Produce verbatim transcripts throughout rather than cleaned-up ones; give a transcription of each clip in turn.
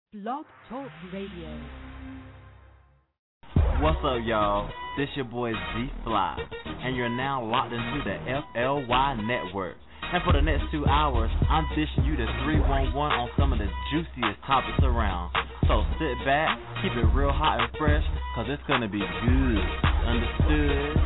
Blog Talk Radio. What's up, y'all? This your boy Z Fly, and you're now locked into the F L Y Network. And for the next two hours, I'm dishing you the three one one on some of the juiciest topics around. So sit back, keep it real hot and fresh, cause it's gonna be good. Understood?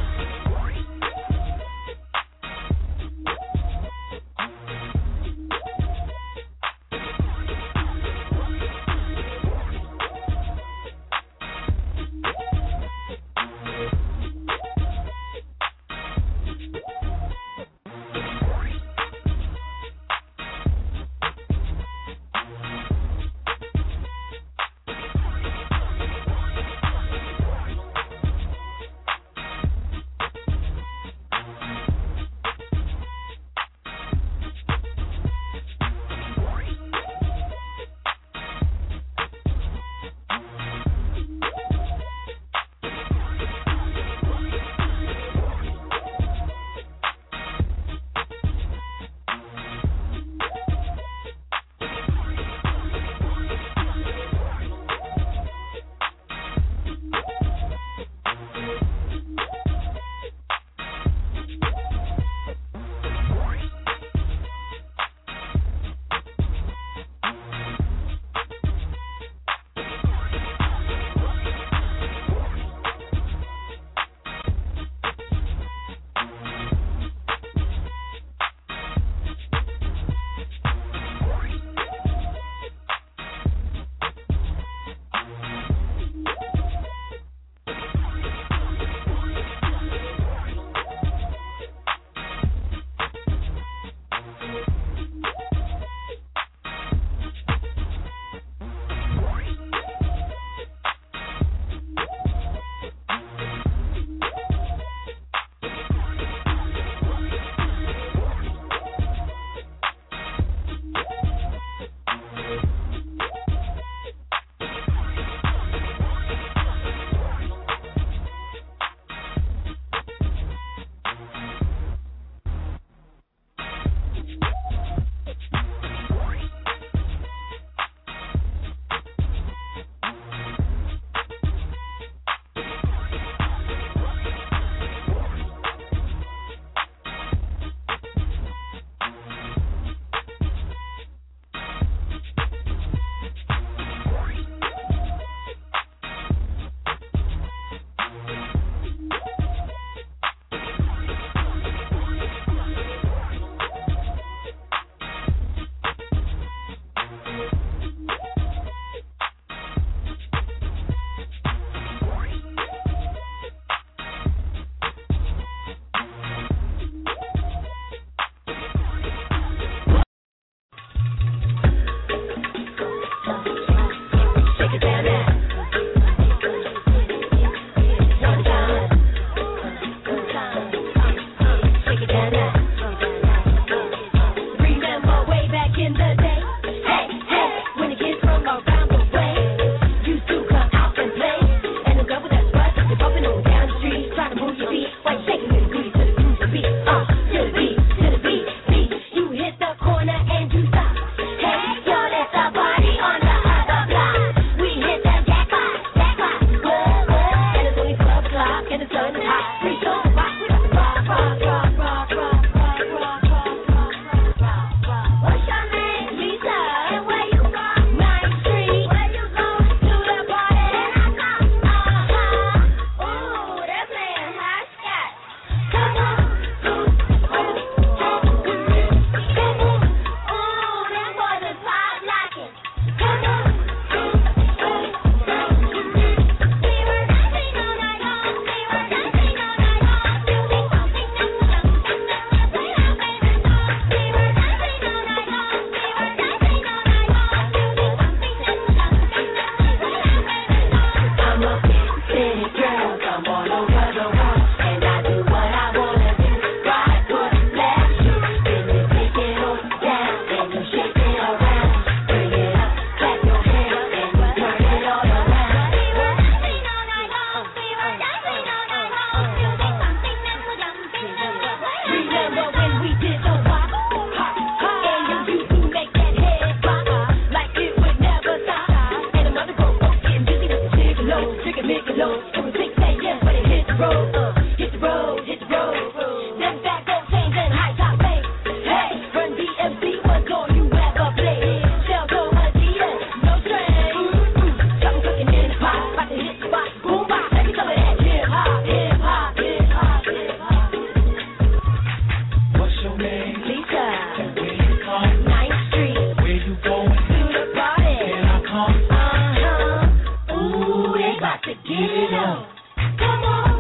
Uh-huh. Ooh, they got to get it up. Come on.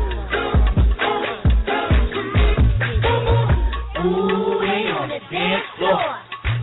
Come on. Ooh, they on the dance floor.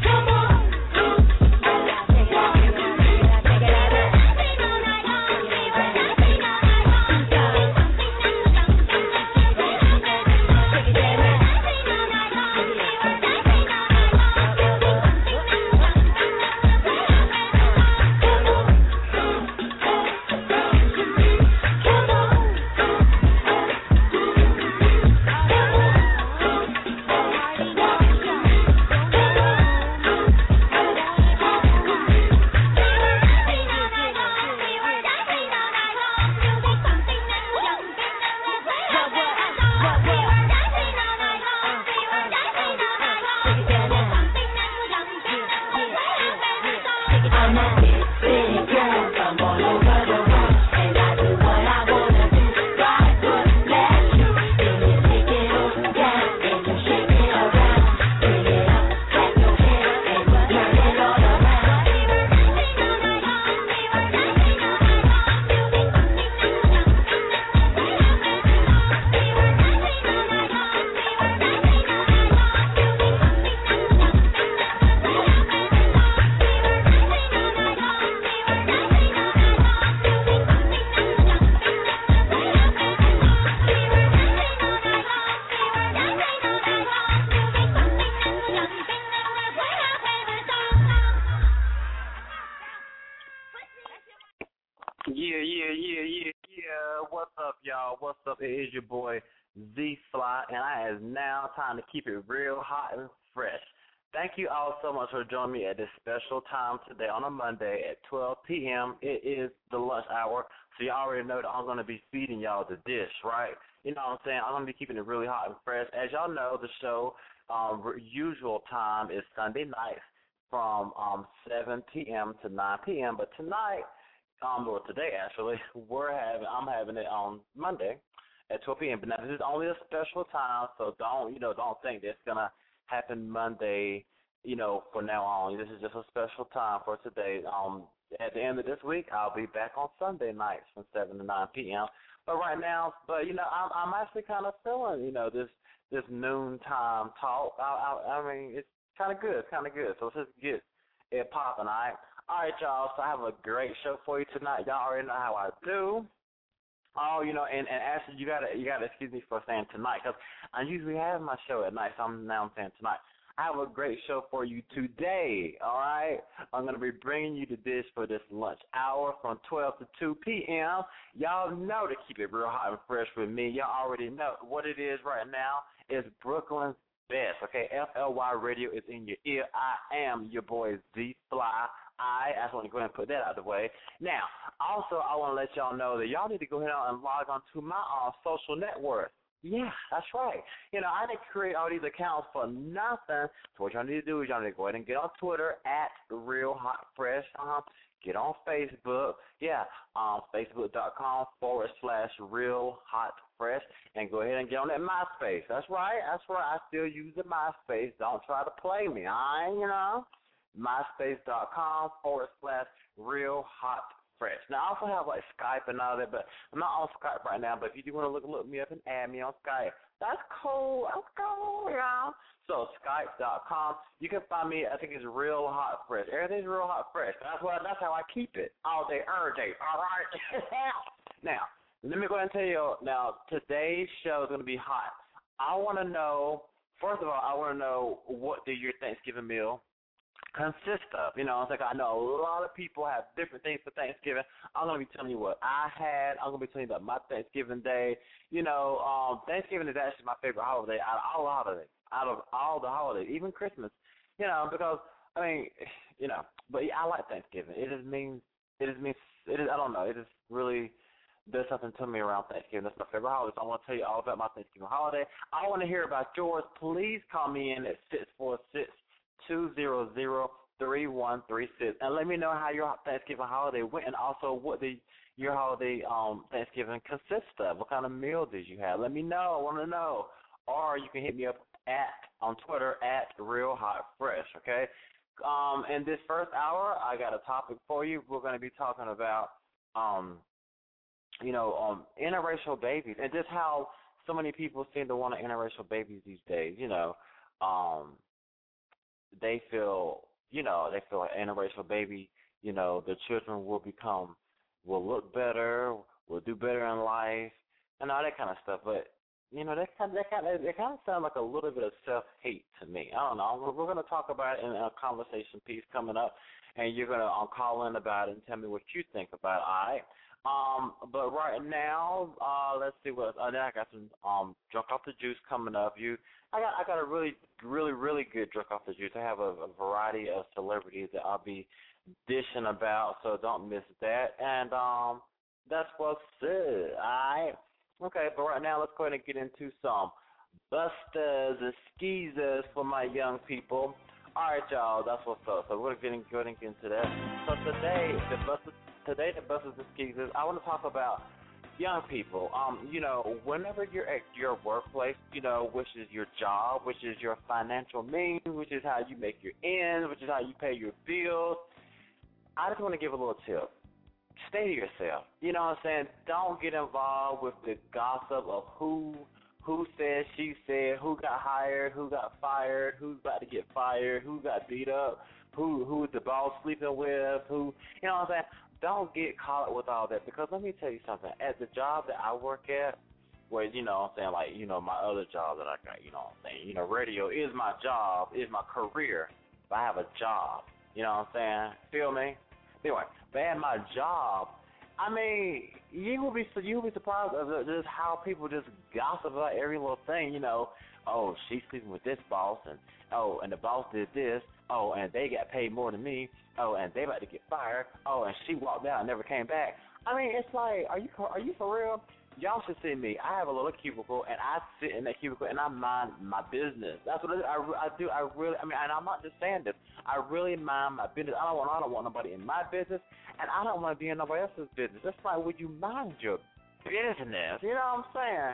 Keep it real hot and fresh. Thank you all so much for joining me at this special time today on a Monday at twelve p.m. It is the lunch hour, so you already know that I'm going to be feeding y'all the dish, right? You know what I'm saying? I'm going to be keeping it really hot and fresh. As y'all know, the show um, usual time is Sunday nights from um, seven p.m. to nine p.m., but tonight, um, or today actually, we're having I'm having it on Monday at twelve p.m. But now this is only a special time, so don't you know don't think that's gonna happen Monday, you know, from now on. This is just a special time for today. Um, at the end of this week, I'll be back on Sunday nights from seven to nine p.m. But right now, but you know, I'm I'm actually kind of feeling you know this this noontime talk. I I, I mean, it's kind of good. It's kind of good. So let's just get it popping, all right? All right, y'all. So I have a great show for you tonight. Y'all already know how I do. Oh, you know, and, and actually, you gotta you gotta excuse me for saying tonight, because I usually have my show at night, so I'm now I'm saying tonight. I have a great show for you today. All right, I'm gonna be bringing you the dish for this lunch hour from twelve to two p.m. Y'all know to keep it real hot and fresh with me. Y'all already know what it is right now. Is Brooklyn's best. Okay, F L Y Radio is in your ear. I am your boy Z Fly. I, I just want to go ahead and put that out of the way. Now, also, I want to let y'all know that y'all need to go ahead and log on to my uh, social network. Yeah, that's right. You know, I didn't create all these accounts for nothing. So what y'all need to do is y'all need to go ahead and get on Twitter at Real Hot Fresh. Uh-huh. Get on Facebook. Yeah, um, Facebook.com forward slash Real Hot Fresh. And go ahead and get on that MySpace. That's right. That's right. I still use the MySpace. Don't try to play me. I ain't, you know. MySpace.com forward slash Real Hot Fresh. Now, I also have, like, Skype and all that, but I'm not on Skype right now. But if you do want to look, look me up and add me on Skype, that's cool. That's cool, y'all. So, Skype dot com. You can find me, I think it's Real Hot Fresh. Everything's Real Hot Fresh. That's what. That's how I keep it all day, every day. All right? Now, let me go ahead and tell you, now, today's show is going to be hot. I want to know, first of all, I want to know what do your Thanksgiving meal consist of. You know, it's like I know a lot of people have different things for Thanksgiving. I'm going to be telling you what I had. I'm going to be telling you about my Thanksgiving day. You know, um, Thanksgiving is actually my favorite holiday out of all the holidays, out of all the holidays, even Christmas, you know, because, I mean, you know, but yeah, I like Thanksgiving. It just means, it just means, it is, I don't know, it just really does something to me around Thanksgiving. That's my favorite holiday, so I want to tell you all about my Thanksgiving holiday. I want to hear about yours. Please call me in at six four six, two zero zero, three one three six and let me know how your Thanksgiving holiday went, and also what the your holiday um Thanksgiving consists of. What kind of meal did you have? Let me know. I want to know. Or you can hit me up at on Twitter at Real Hot Fresh. Okay, um, in this first hour, I got a topic for you. We're going to be talking about, um, you know, um, interracial babies and just how so many people seem to want interracial babies these days. You know, um, they feel, you know, they feel like interracial baby, you know, the children will become, will look better, will do better in life, and all that kind of stuff. But you know, that kind of, that kind of, it kind of sounds like a little bit of self-hate to me. I don't know. We're, we're going to talk about it in a conversation piece coming up, and you're going to um, call in about it and tell me what you think about it. All right. Um, but right now, uh, let's see what. Uh, then I got some um, drunk off the juice coming up. You, I got, I got a really, really, really good drunk off the juice. I have a, a variety of celebrities that I'll be dishing about, so don't miss that. And um, that's what's it. All right. Okay, but right now let's go ahead and get into some busters and skeezers for my young people. All right, y'all, that's what's up. So we're going to go ahead and get into that. So today, the busters, today the busters and skeezers, I want to talk about young people. Um, you know, whenever you're at your workplace, you know, which is your job, which is your financial means, which is how you make your ends, which is how you pay your bills, I just want to give a little tip. Stay to yourself. You know what I'm saying? Don't get involved with the gossip of who who said, she said, who got hired, who got fired, who's about to get fired, who got beat up, who who's the boss sleeping with, who, you know what I'm saying? Don't get caught up with all that, because let me tell you something. At the job that I work at, where, you know what I'm saying, like, you know, my other job that I got, you know what I'm saying, you know, radio is my job, is my career, but I have a job, you know what I'm saying? Feel me? Anyway, but at my job, I mean, you will be you will be surprised of just how people just gossip about every little thing. You know, oh, she's sleeping with this boss, and oh, and the boss did this. Oh, and they got paid more than me. Oh, and they about to get fired. Oh, and she walked out and never came back. I mean, it's like, are you are you for real? Y'all should see me. I have a little cubicle, and I sit in that cubicle, and I mind my business. That's what I, I do. I really, I mean, and I'm not just saying this. I really mind my business. I don't want, I don't want nobody in my business, and I don't want to be in nobody else's business. That's like, would you mind your business? You know what I'm saying?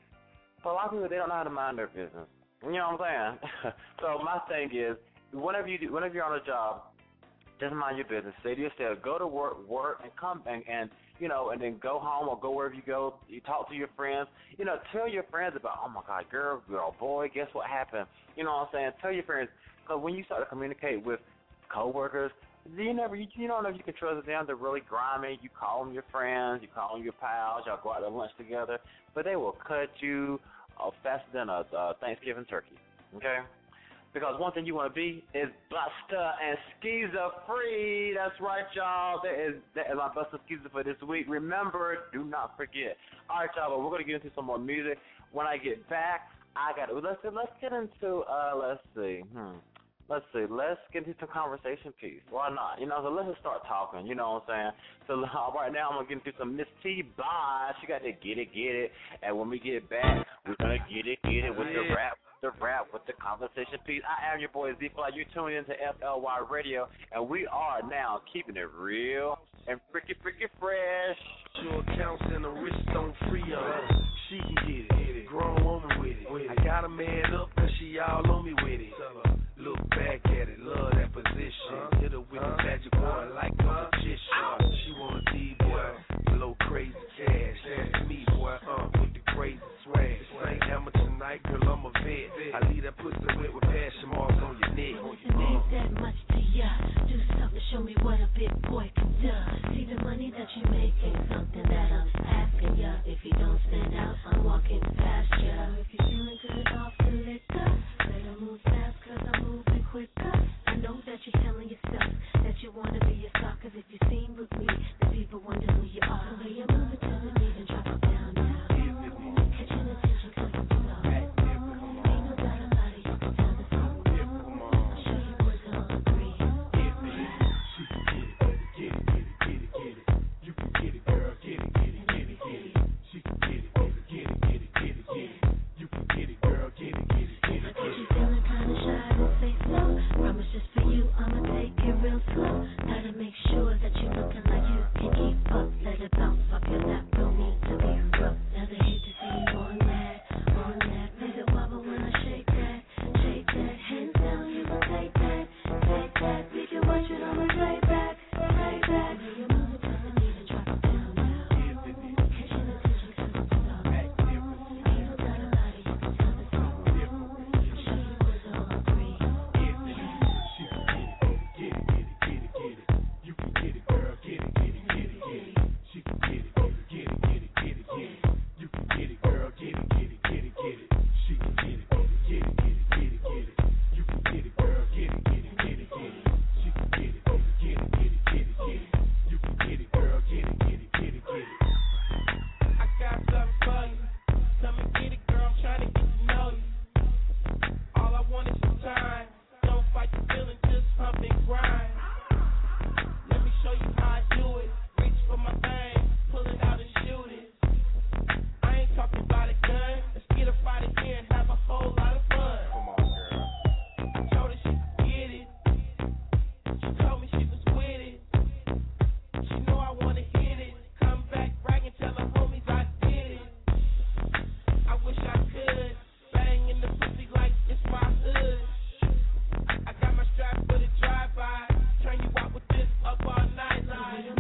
But a lot of people, they don't know how to mind their business. You know what I'm saying? So my thing is, whenever you do, whenever you're on a job, just mind your business. Say to yourself, go to work, work, and come and, and you know, and then go home or go wherever you go. You talk to your friends. You know, tell your friends about, oh my God, girl, girl, boy, guess what happened? You know what I'm saying? Tell your friends, because when you start to communicate with coworkers, you never, you, you don't know if you can trust them. They're really grimy. You call them your friends, you call them your pals. Y'all go out to lunch together, but they will cut you uh, faster than a uh, Thanksgiving turkey. Okay. Because one thing you want to be is Buster and Skeezer free. That's right, y'all. That is, that is my Buster Skeezer for this week. Remember, do not forget. All right, y'all, but we're going to get into some more music. When I get back, I got to, let's, let's get into, uh, let's see, hmm. Let's see, let's get into some conversation piece. Why not? You know, so let's just start talking, you know what I'm saying? So uh, right now I'm going to get into some Miss T Bye. She got to get it, get it. And when we get back, we're going to get it, get it with the rap. The rap with the conversation piece. I am your boy Z-Fly. You're tuning into F L Y Radio, and we are now keeping it real and freaky, freaky fresh. Sure counts and the wrist don't free her. She can get it, get it. Grown woman with it. with it. I got a man up and she all on me with it. Look back at it, love that position. Uh, Hit her with uh, the magic boy uh, like a magician. Uh, she want a D-boy, low crazy cash. That's me, boy, uh, with the crazy swag. This ain't amateur night, girl, I'm a vet. I leave that pussy wet with passion marks on your neck. It means that much to ya. Do something, show me what a big boy can do. See the money that you make ain't something that I'm asking ya. If you don't stand out, I'm walking past ya. If you're feeling good off the liquor, better move fast, cause I'm moving quicker. I know that you're telling yourself that you wanna be a star, cause if you sing with me, the people wonder who you are. So when you're moving to the beat and drop it down now. Catching attention cause I'm slow. Ain't no doubt about it, you can tell the song. I'll show you boys all agree. She can get it, get it, get it, get it, get it. You can get it, girl, get it, get it, get it, get it. She can get it, get it, get it, get it, get it, get it. You can get it, girl, get it, get it, get it, get it. You feeling kinda shy, don't say so. Promise just for you, I'ma take it real slow. Gotta make sure that you're looking like She know I wanna hit it. Come back, brag and tell her homies I did it. I wish I could bang in the pussy like it's my hood. I got my strap for the drive-by. Turn you out with this up all night line.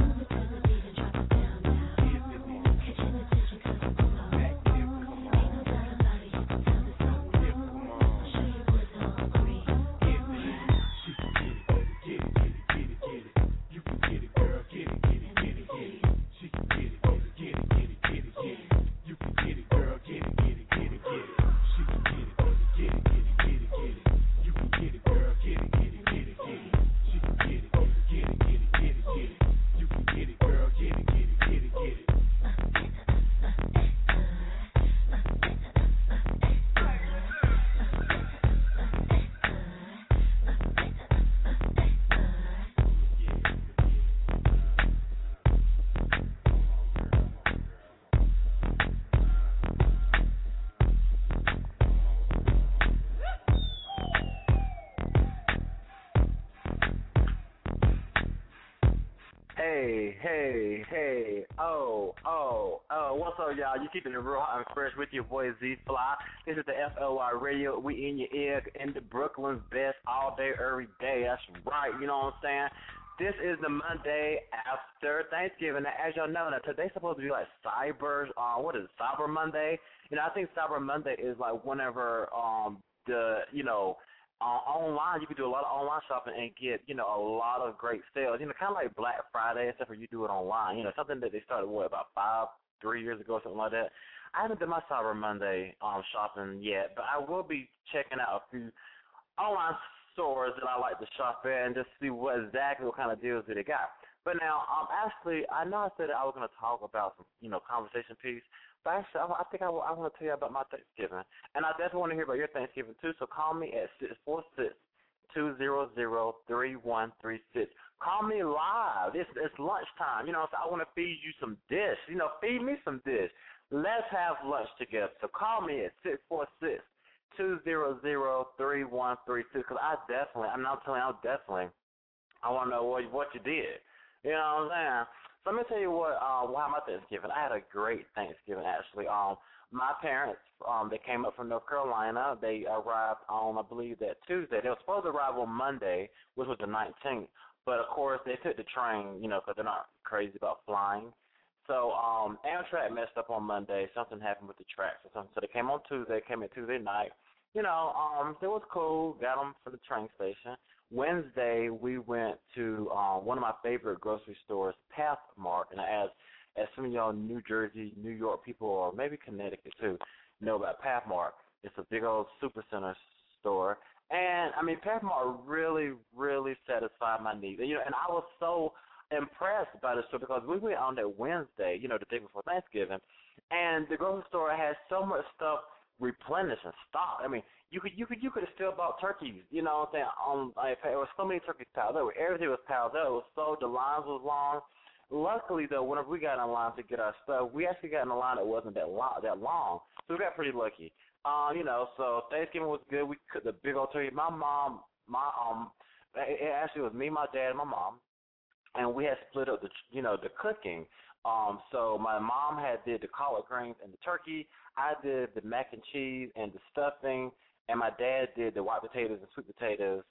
Hey, hey, hey, oh, oh, oh, what's up, y'all? You keeping it real hot and fresh with your boy Z-Fly. This is the F L Y Radio. We in your ear, in the Brooklyn's best all day, every day. That's right, you know what I'm saying? This is the Monday after Thanksgiving. Now, as y'all know, now, today's supposed to be like Cyber, uh, what is it, Cyber Monday? You know, I think Cyber Monday is like whenever um the, you know, Uh, online, you can do a lot of online shopping and get, you know, a lot of great sales. You know, kind of like Black Friday, except for you do it online. You know, something that they started, what, about five, three years ago, something like that. I haven't done my Cyber Monday um, shopping yet, but I will be checking out a few online stores that I like to shop at and just see what exactly what kind of deals that they got. But now, um, actually, I know I said that I was going to talk about some, you know, conversation piece. But actually, I, I think I, I want to tell you about my Thanksgiving. And I definitely want to hear about your Thanksgiving, too. So call me at six four six, two zero zero, three one three six. Call me live. It's, it's lunchtime. You know, so I want to feed you some dish. You know, feed me some dish. Let's have lunch together. So call me at six four six, two zero zero, three one three six. Because I definitely, I'm not telling you, I definitely, I want to know what, what you did. You know what I'm saying? So let me tell you what, uh, why my Thanksgiving. I had a great Thanksgiving, actually. Um, my parents, um, they came up from North Carolina. They arrived on, I believe, that Tuesday. They were supposed to arrive on Monday, which was the nineteenth. But, of course, they took the train, you know, because they're not crazy about flying. So um, Amtrak messed up on Monday. Something happened with the tracks or something. So they came on Tuesday, came in Tuesday night. You know, um, it was cool. Got them from the train station. Wednesday, we went to um, one of my favorite grocery stores, Pathmark. And as, as some of y'all New Jersey, New York people, or maybe Connecticut too, know about Pathmark, it's a big old supercenter store. And, I mean, Pathmark really, really satisfied my needs. And, you know, and I was so impressed by the store because we went on that Wednesday, you know, the day before Thanksgiving, and the grocery store had so much stuff replenished and stocked. I mean, you could you could you could have still bought turkeys, you know what I'm saying? On like, there were so many turkeys piled up. Everything was piled up. It was so the lines was long. Luckily though, whenever we got in line to get our stuff, we actually got in a line that wasn't that long that long. So we got pretty lucky. Um, you know, so Thanksgiving was good. We cooked the big old turkey. My mom, my um it actually was me, my dad, and my mom. And we had split up the you know, the cooking. Um, so my mom had did the collard greens and the turkey. I did the mac and cheese and the stuffing, and my dad did the white potatoes and sweet potatoes.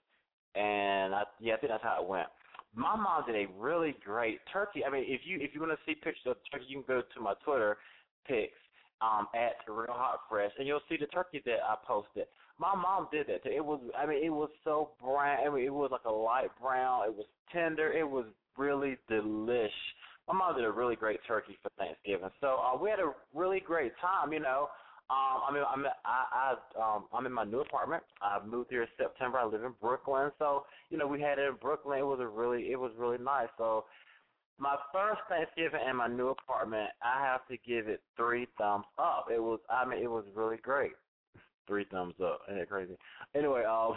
And I, yeah, I think that's how it went. My mom did a really great turkey. I mean, if you if you want to see pictures of the turkey, you can go to my Twitter pics um, at Real Hot Fresh, and you'll see the turkey that I posted. My mom did that. It was, I mean, it was so brown. I mean, it was like a light brown. It was tender. It was really delish. My mom did a really great turkey for Thanksgiving. So uh, we had a really great time, you know. Um, I mean, I'm I, I um, I'm in my new apartment. I moved here in September. I live in Brooklyn, so you know we had it in Brooklyn. It was a really it was really nice. So my first Thanksgiving in my new apartment, I have to give it three thumbs up. It was I mean it was really great. Three thumbs up. Ain't that crazy? Anyway, um,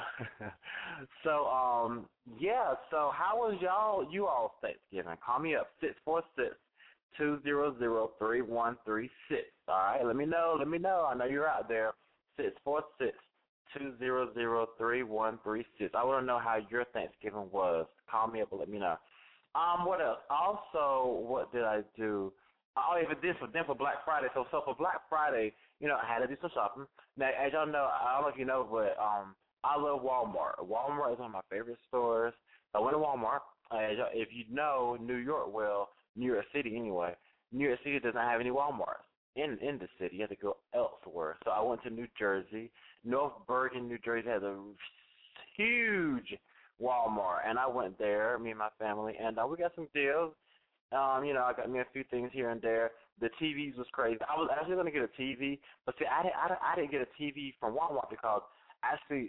so um, yeah. So how was y'all you all Thanksgiving? Call me up six four six, two zero zero, three one three six. All right, let me know. Let me know. I know you're out there. Six four six, two zero zero, three one three six. I want to know how your Thanksgiving was. Call me up and let me know. Um, what else? Also, what did I do? Oh, yeah, for this, for then for Black Friday. So, so for Black Friday, you know, I had to do some shopping. Now, as y'all know, I don't know if you know, but um, I love Walmart. Walmart is one of my favorite stores. I went to Walmart. As y'all, if you know New York, well, New York City anyway, New York City doesn't have any Walmarts in in the city. You have to go elsewhere. So I went to New Jersey. North Bergen, New Jersey has a huge Walmart, and I went there, me and my family, and uh, we got some deals. Um, you know, I got me a few things here and there. The T Vs was crazy. I was actually going to get a T V, but see, I didn't, I, didn't, I didn't get a T V from Walmart because actually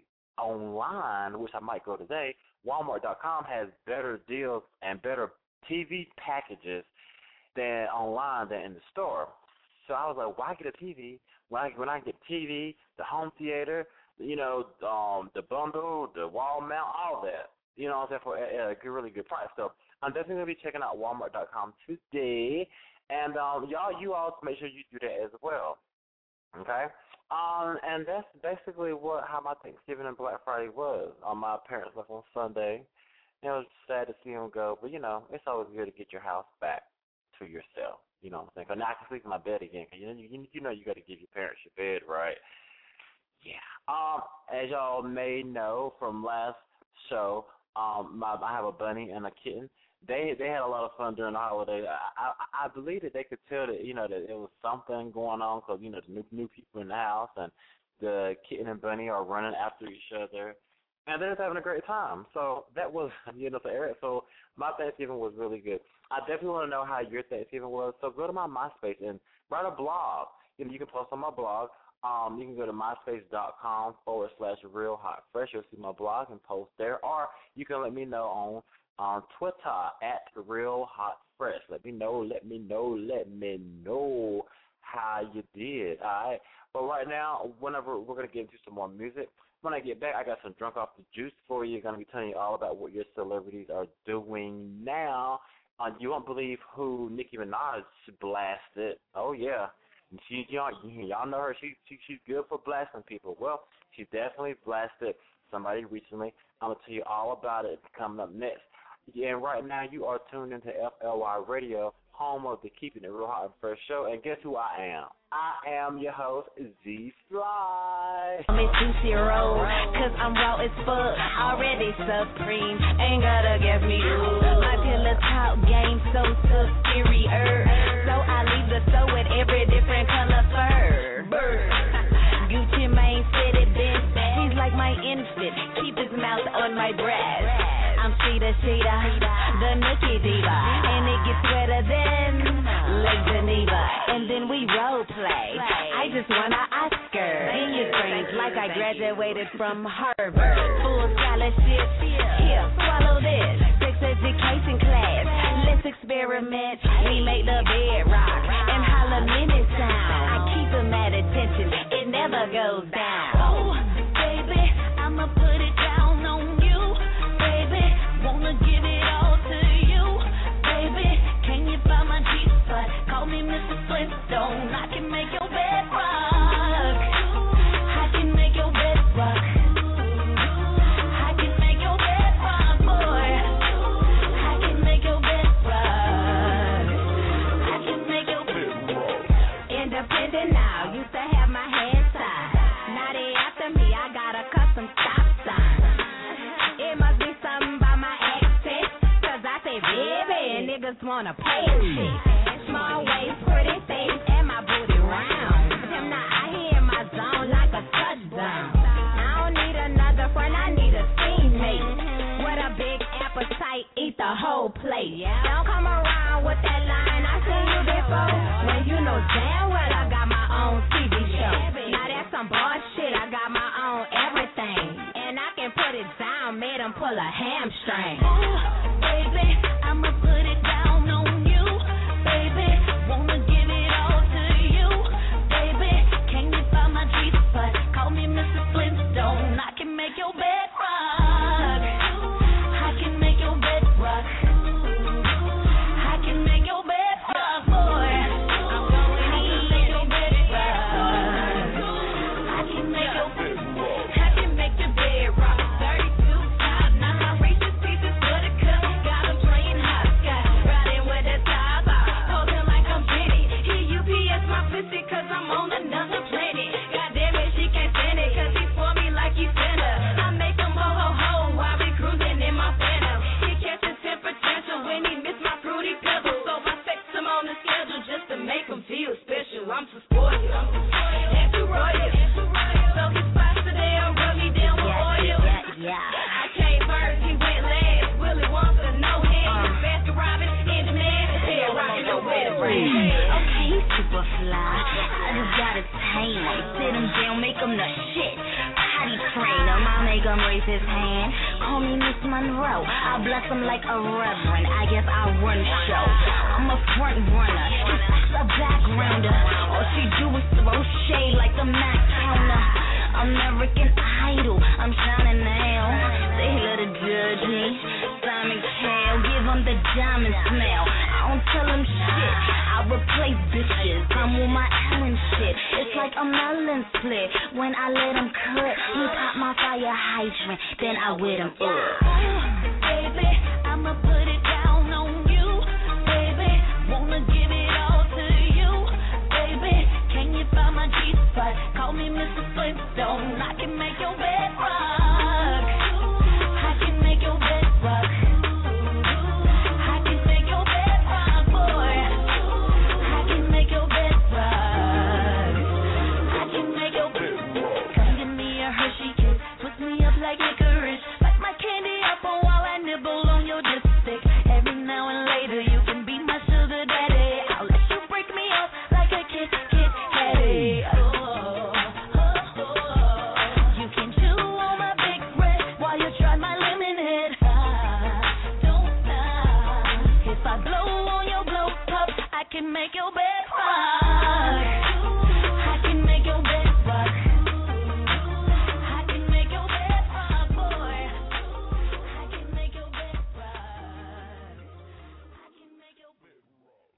online, which I might go today, Walmart dot com has better deals and better T V packages than online than in the store. So I was like, why get a T V when I, when I get T V, the home theater, you know, um, the bundle, the wall mount, all that. You know what I'm saying, for a, a really good price. So I'm definitely going to be checking out Walmart dot com today. And um, y'all, you all make sure you do that as well. Okay? Um, and that's basically what how my Thanksgiving and Black Friday was. Um, my parents left on Sunday. It was sad to see them go, but, you know, it's always good to get your house back to yourself. You know what I'm saying? Because now I can sleep in my bed again. Cause you know, you, you know you got to give your parents your bed, right? Yeah. Um, as y'all may know from last show, um, my, I have a bunny and a kitten. They they had a lot of fun during the holiday. I, I I believe that they could tell that, you know, that there was something going on because, you know, the new new people in the house and the kitten and bunny are running after each other, and they're just having a great time. So that was, you know, so Eric. So my Thanksgiving was really good. I definitely want to know how your Thanksgiving was. So go to my MySpace and write a blog. You know, you can post on my blog. Um, you can go to myspace.com forward slash real hot fresh. You'll see my blog and post there. Or you can let me know on on Twitter at real hot fresh. Let me know, let me know, let me know how you did. All right. But right now, whenever we're going to get into some more music, when I get back, I got some Drunk Off the Juice for you. Going to be telling you all about what your celebrities are doing now. Uh, you won't believe who Nicki Minaj blasted. Oh, yeah. She, y'all, y'all know her. She, she, she's good for blasting people. Well, she definitely blasted somebody recently. I'm going to tell you all about it coming up next. Yeah, and right now you are tuned into F L Y Radio, home of the Keeping It Real Hot and Fresh show. And guess who I am? I am your host, Z Fly. I'm a juicy roll, cause I'm raw as fuck, already supreme, ain't gotta get me ooh. My pillow talk game so superior, so I leave the store with every different color fur. Bird. Gucci Mane said it best, he's like my infant, keep his mouth on my breast. I'm Sheeta Sheeta, the Nookie Diva, and it gets wetter than Lake Geneva, and then we role play. I just won an Oscar, in your screens like I graduated from Harvard. Full scholarship, here, swallow this. Sex education class, let's experiment. We make the bed rock and holla minute sound. I keep them at attention, it never goes down. Oh, baby, I'ma put it down on you. Wanna give it all to you, baby. Can you buy my G-spot? Call me Mister Flintstone. I can make your bed rock. I can make your bed rock. I can make your bed rock, boy. I can make your bed rock. I can make your bed rock. Independent now, used to have my hands tied. Now they after me, I got a custom stop sign. It must be something about my accent, cause I say baby and niggas wanna pay a shit. Small waist, pretty face, and my booty round. Them not out here in my zone like a touchdown. I don't need another friend, I need a teammate. With a big appetite, eat the whole plate. Don't come around with that line, I seen you before. When you know damn well I got my own T V show. Now that's some bullshit, I got my own everything. And I can put it down, made him pull a hamstring. Ooh, baby, I'ma put it down on you. Baby, wanna give it all to you. Baby, can you buy my G-spot? Call me Mister Flintstone. I can make your bed rock. I can make your bed rock. I can make your bed rock, boy. I'm going I can make your bed rock. I can make your bed rock. I can make your bed rock. thirty-two times, now my reach is pieces for the cup. Okay, super fly. I just gotta tame him, sit him down, make him the shit. Potty train him, I make him raise his hand. Call me Miss Monroe, I bless him like a reverend. I guess I run show. I'm a front runner, it's a backgrounder. All she do is throw shade like the Mac counter. American Idol, I'm shining now. They love to judge me. Simon Cowell, give them the diamond smell. I don't tell them shit, I replace bitches. I'm on my Ellen shit. It's like a melon split. When I let him cut, he pop my fire hydrant, then I wet him up. Baby, I'ma put it down on you. Baby, wanna give it all to you. Baby, can you find my G-spot? Call me Mister Flintstone. I can make your bed rock. I can make your bed rock. I can make your bed rock, boy. I can make your bed rock. I can make your bed rock. Come give me a Hershey kiss. Twist me up like licorice. Like my candy apple while I nibble on your dipstick. Every now and later you can be my sugar daddy. I'll let you break me off like a Kit Kit Katty. Can make your bed rock. I can make your bed rock. I can make your bed rock, boy. I can make your bed rock. I can make your bed rock.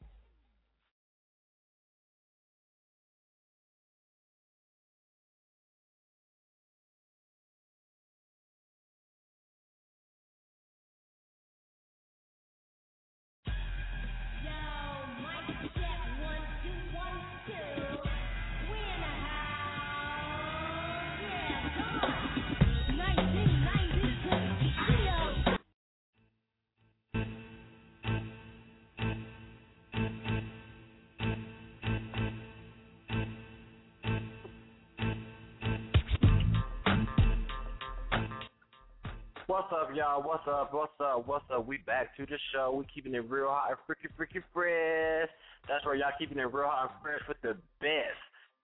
What's up, y'all? What's up? What's up? What's up? We back to the show. We keeping it real hot and freaky, freaky fresh. That's right, y'all keeping it real hot and fresh with the best.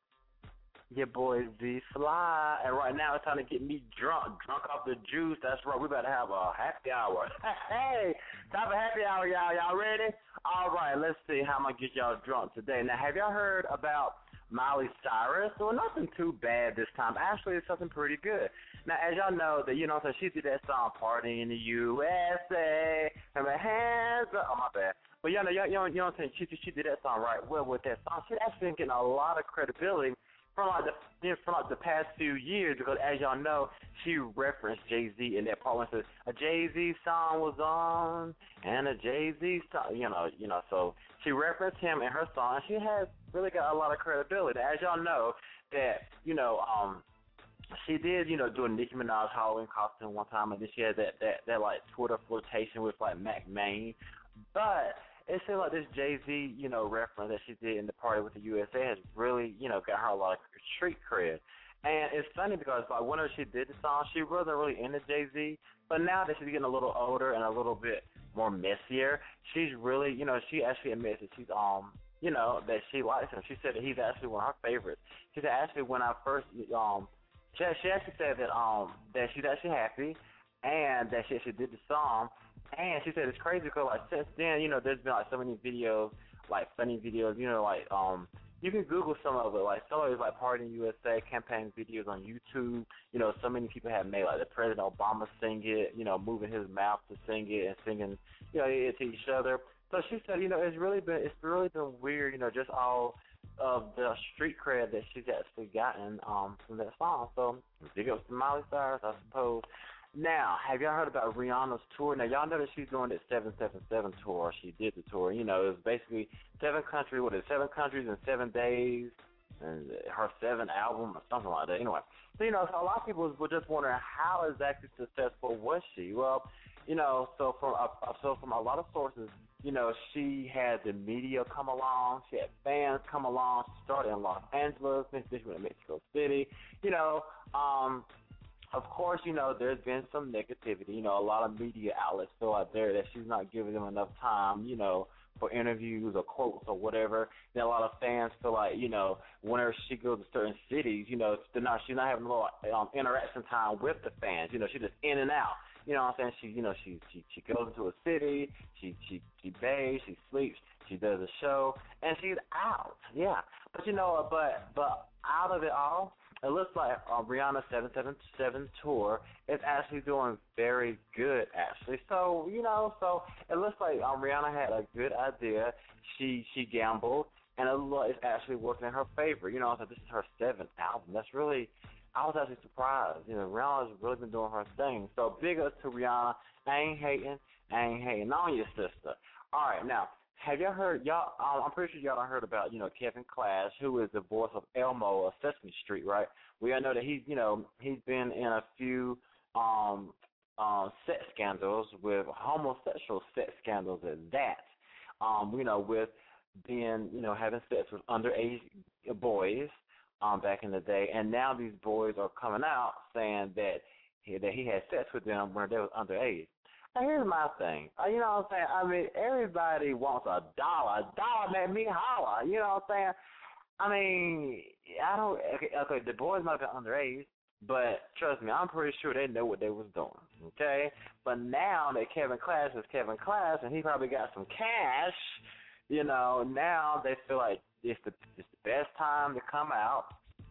Your boy Z Fly. And right now it's time to get me drunk, drunk off the juice. That's right, we about to have a happy hour. Hey, time for happy hour, y'all. Y'all ready? All right, let's see how I'm going to get y'all drunk today. Now, have y'all heard about Miley Cyrus? Well, nothing too bad this time. Actually, it's something pretty good. Now, as y'all know, that you know, so she did that song "Party in the U S A," and my hands up. Oh my bad. But y'all know, y'all, y'all, you know what I'm saying? She she did that song right. Well, with that song, she's actually been getting a lot of credibility from like the you know, from like the past few years because, as y'all know, she referenced Jay-Z in that part when it says a Jay-Z song was on and a Jay-Z song, you know, you know. So she referenced him in her song. And she has really got a lot of credibility. As y'all know, that you know, um. She did, you know, do a Nicki Minaj Halloween costume one time, and then she had that, that, that like, Twitter flirtation with, like, Mac Maine. But it seems like this Jay-Z, you know, reference that she did in the Party with the U S A has really, you know, got her a lot of street cred. And it's funny because, like, whenever she did the song, she wasn't really into Jay-Z. But now that she's getting a little older and a little bit more messier, she's really, you know, she actually admits that she's, um, you know, that she likes him. She said that he's actually one of her favorites. She said, actually, when I first, um, She, she actually said that um that she's actually happy and that she actually did the song, and she said it's crazy because like since then, you know, there's been like so many videos, like funny videos, you know, like um you can Google some of it, like some of it's like Party in U S A campaign videos on YouTube. You know, so many people have made like the President Obama sing it, you know, moving his mouth to sing it and singing, you know, it to each other. So she said, you know, it's really been it's really been weird, you know, just all of the street cred that she's actually gotten um, from that song. So, big ups to Miley Cyrus, I suppose. Now, have y'all heard about Rihanna's tour? Now, y'all know that she's doing that seven seven seven tour. She did the tour. You know, it was basically seven countries, what is it, seven countries in seven days, and her seventh album or something like that. Anyway, so, you know, so a lot of people were just wondering how exactly successful was she? Well, you know, so from, uh, so from a lot of sources, you know, she had the media come along. She had fans come along. She started in Los Angeles, then she went to Mexico City. You know, um, of course, you know, there's been some negativity. You know, a lot of media outlets feel out there that she's not giving them enough time, you know, for interviews or quotes or whatever. Then a lot of fans feel like, you know, whenever she goes to certain cities, you know, they're not, she's not having a little um, interaction time with the fans. You know, she's just in and out. You know what I'm saying? She, you know, she she she goes into a city, she she she bathes, she sleeps, she does a show, and she's out. Yeah, but you know, but but out of it all, it looks like uh, Rihanna's seven seven seven tour is actually doing very good, actually. So you know, so it looks like um, Rihanna had a good idea. She she gambled, and it lo- it's actually working in her favor. You know, so this is her seventh album. That's really. I was actually surprised. You know, Rihanna's really been doing her thing. So big up to Rihanna. I ain't hating. I ain't hating on your sister. All right, now, have y'all heard, y'all, um, I'm pretty sure y'all done heard about, you know, Kevin Clash, who is the voice of Elmo of Sesame Street, right? We all know that he's, you know, he's been in a few um, um, sex scandals with homosexual sex scandals at that. Um, you know, with being, you know, having sex with underage boys. Um, back in the day, and now these boys are coming out saying that he, that he had sex with them when they was underage. Now here's my thing, uh, you know what I'm saying? I mean, everybody wants a dollar. A dollar made me holler. You know what I'm saying? I mean, I don't. Okay, okay, the boys might have been underage, but trust me, I'm pretty sure they know what they was doing. Okay, but now that Kevin Clash is Kevin Clash, and he probably got some cash, you know, now they feel like it's the it's the best time to come out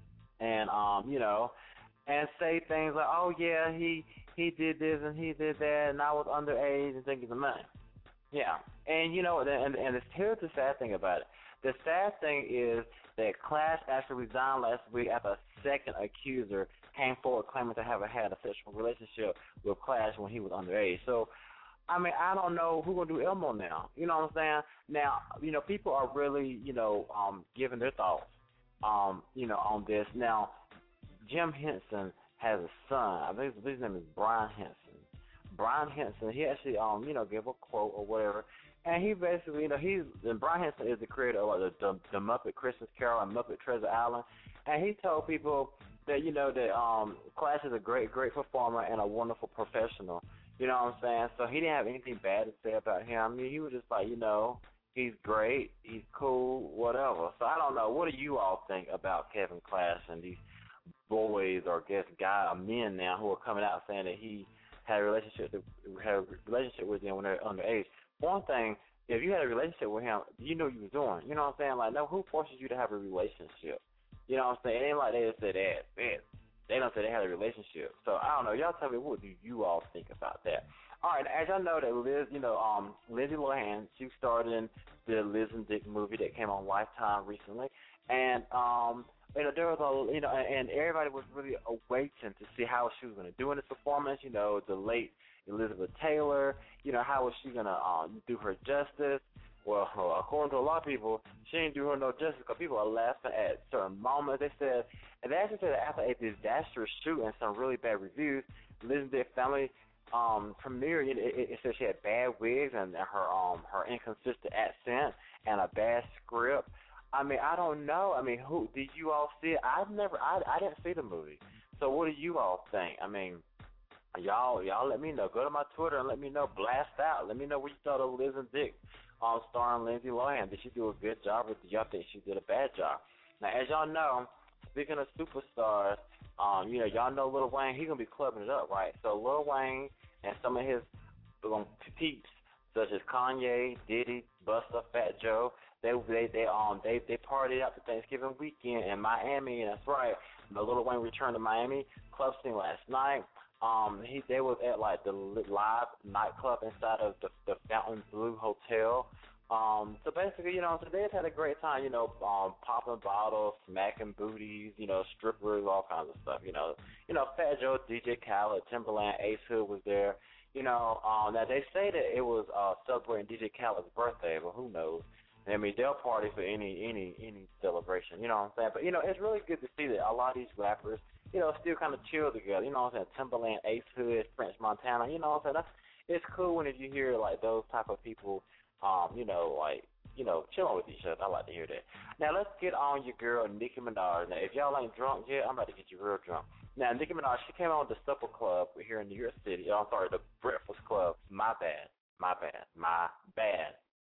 and um you know and say things like, oh yeah, he he did this and he did that and I was underage and thinking the money. Yeah, and you know and and it's, here's the sad thing about it. The sad thing is that Clash actually resigned last week after a second accuser came forward claiming to have had a sexual relationship with Clash when he was underage. So. I mean, I don't know who's going to do Elmo now. You know what I'm saying? Now, you know, people are really, you know, um, giving their thoughts, um, you know, on this. Now, Jim Henson has a son. I think his name is Brian Henson. Brian Henson, he actually, um, you know, gave a quote or whatever. And he basically, you know, he's, and Brian Henson is the creator of like, the, the, the Muppet Christmas Carol and Muppet Treasure Island. And he told people that, you know, that um, Clash is a great, great performer and a wonderful professional. You know what I'm saying? So he didn't have anything bad to say about him. I mean, he was just like, you know, he's great, he's cool, whatever. So I don't know. What do you all think about Kevin Clash and these boys or I guess guys, men now who are coming out saying that he had a relationship, had a relationship with them when they're underage? One thing, if you had a relationship with him, you knew what you was doing. You know what I'm saying? Like, no, who forces you to have a relationship? You know what I'm saying? It ain't like they just said that, man. They don't say they had a relationship. So, I don't know. Y'all tell me, what do you all think about that? All right, as y'all know that Liz, you know, um, Lindsay Lohan, she starred in the Liz and Dick movie that came on Lifetime recently. And, um, you know, there was a, you know, and everybody was really awaiting to see how she was going to do in this performance. You know, the late Elizabeth Taylor, you know, how was she going to um, do her justice? Well, according to a lot of people, she didn't do her no justice because people are laughing at certain moments. They said, and they actually said that after a disastrous shoot and some really bad reviews, Liz and Dick family um, premiere, it, it, it said she had bad wigs and her um her inconsistent accent and a bad script. I mean, I don't know. I mean, who did you all see it? I've never, I, I didn't see the movie. So what do you all think? I mean, y'all, y'all let me know. Go to my Twitter and let me know. Blast out. Let me know what you thought of Liz and Dick. Um, starring Lindsay Lohan. Did she do a good job or did y'all think she did a bad job? Now, as y'all know, speaking of superstars, um, you know, y'all know Lil Wayne, he's going to be clubbing it up, right? So Lil Wayne and some of his um, peeps, such as Kanye, Diddy, Busta, Fat Joe, they they they um they they partied out the Thanksgiving weekend in Miami, and that's right. The Lil Wayne returned to Miami club scene last night. Um, he they was at like the live nightclub inside of the the Fountain Blue Hotel. Um, so basically, you know, so they just had a great time, you know, um, popping bottles, smacking booties, you know, strippers, all kinds of stuff, you know. You know, Fat Joe, D J Khaled, Timberland, Ace Hood was there. You know, um, now they say that it was uh, celebrating D J Khaled's birthday, but who knows? I mean, they'll party for any any any celebration, you know what I'm saying? But, you know, it's really good to see that a lot of these rappers, you know, still kind of chill together, you know what I'm saying? Timberland, Ace Hood, French Montana, you know what I'm saying? That's, it's cool when if you hear, like, those type of people, um, you know, like, you know, chilling with each other. I like to hear that. Now, let's get on your girl, Nicki Minaj. Now, if y'all ain't drunk yet, I'm about to get you real drunk. Now, Nicki Minaj, she came on the Supper Club here in New York City. Oh, I'm sorry, the Breakfast Club. My bad. My bad. My bad.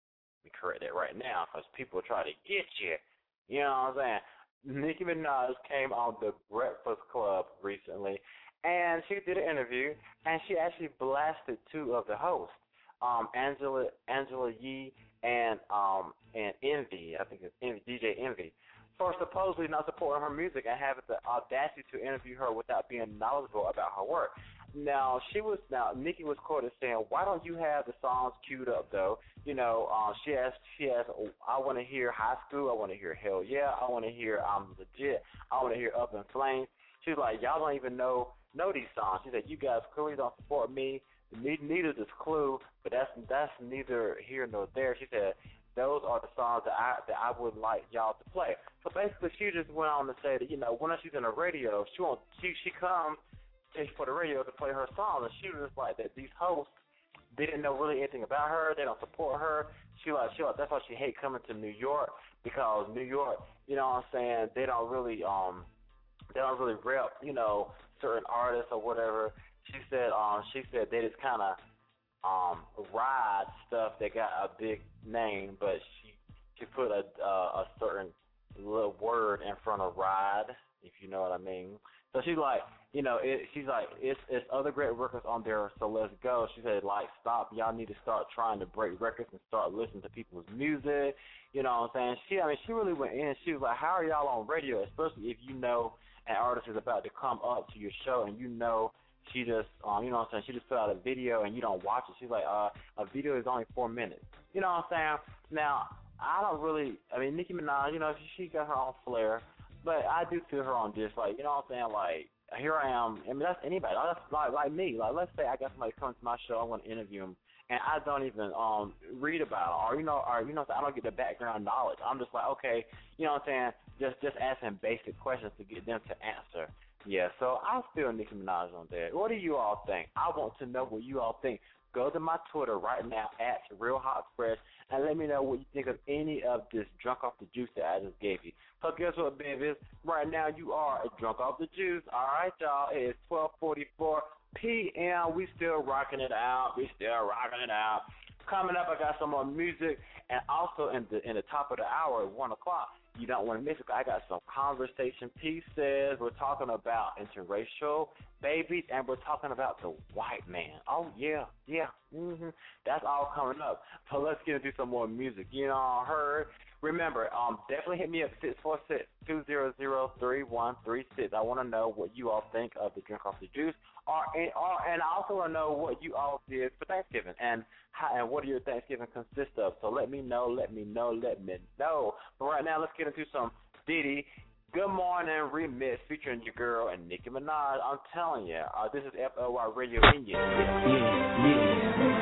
me correct that right now because people try to get you. You know what I'm saying? Nicki Minaj came on the Breakfast Club recently, and she did an interview, and she actually blasted two of the hosts, um, Angela Angela Yee and um and Envy, I think it's Envy, D J Envy, for supposedly not supporting her music and having the audacity to interview her without being knowledgeable about her work. Now, she was now Nicki was quoted saying, "Why don't you have the songs queued up though? You know, uh, she asked, she asked, oh, I want to hear High School, I want to hear Hell Yeah, I want to hear I'm Legit, I want to hear Up in Flames." She's like, "Y'all don't even know know these songs." She said, "You guys clearly don't support me. Neither does Clue, but that's that's neither here nor there." She said, "Those are the songs that I that I would like y'all to play." So basically, she just went on to say that, you know, when she's in the radio, she won't she she comes for the radio to play her songs, and she was just like that. These hosts, they didn't know really anything about her. They don't support her. She like she like that's why she hate coming to New York, because New York, you know what I'm saying, they don't really um they don't really rep, you know, certain artists or whatever. She said um she said they just kind of um ride stuff that got a big name, but she she put a uh, a certain little word in front of ride, if you know what I mean. So she's like, you know, it, she's like, it's it's other great records on there, so let's go. She said, like, stop. Y'all need to start trying to break records and start listening to people's music. You know what I'm saying? She, I mean, she really went in. She was like, how are y'all on radio, especially if you know an artist is about to come up to your show and you know she just, um, you know what I'm saying, she just put out a video and you don't watch it. She's like, uh, a video is only four minutes. You know what I'm saying? Now, I don't really, I mean, Nicki Minaj, you know, she, she got her own flair. But I do feel her on this, like, you know what I'm saying, like, here I am. I mean, that's anybody. That's like, like me. Like, let's say I got somebody coming to my show, I want to interview them, and I don't even um read about it, or, you know, or, you know, I don't get the background knowledge. I'm just like, okay, you know what I'm saying, just, just asking basic questions to get them to answer. Yeah, so I feel Nicki Minaj on that. What do you all think? I want to know what you all think. Go to my Twitter right now, at Real Hot Fresh, and let me know what you think of any of this drunk off the juice that I just gave you. So guess what, baby? Right now you are a drunk off the juice. All right, y'all. It is twelve forty-four p.m. We still rocking it out. We still rocking it out. Coming up, I got some more music, and also in the in the top of the hour at one o'clock. You don't want to miss it. I got some conversation pieces. We're talking about interracial babies, and we're talking about the white man. Oh, yeah, yeah. Mm-hmm. That's all coming up. So let's get into some more music. You know, I heard. Remember, um, definitely hit me up, six four six, two zero zero, three one three six. I want to know what you all think of the Drink Off the Juice. Or, and, or, and I also want to know what you all did for Thanksgiving and how, and what your Thanksgiving consists of. So let me know, let me know, let me know. But right now, let's get into some Diddy Good Morning remix featuring your girl and Nicki Minaj. I'm telling you, uh, this is F L Y Radio in you. Yeah, yeah.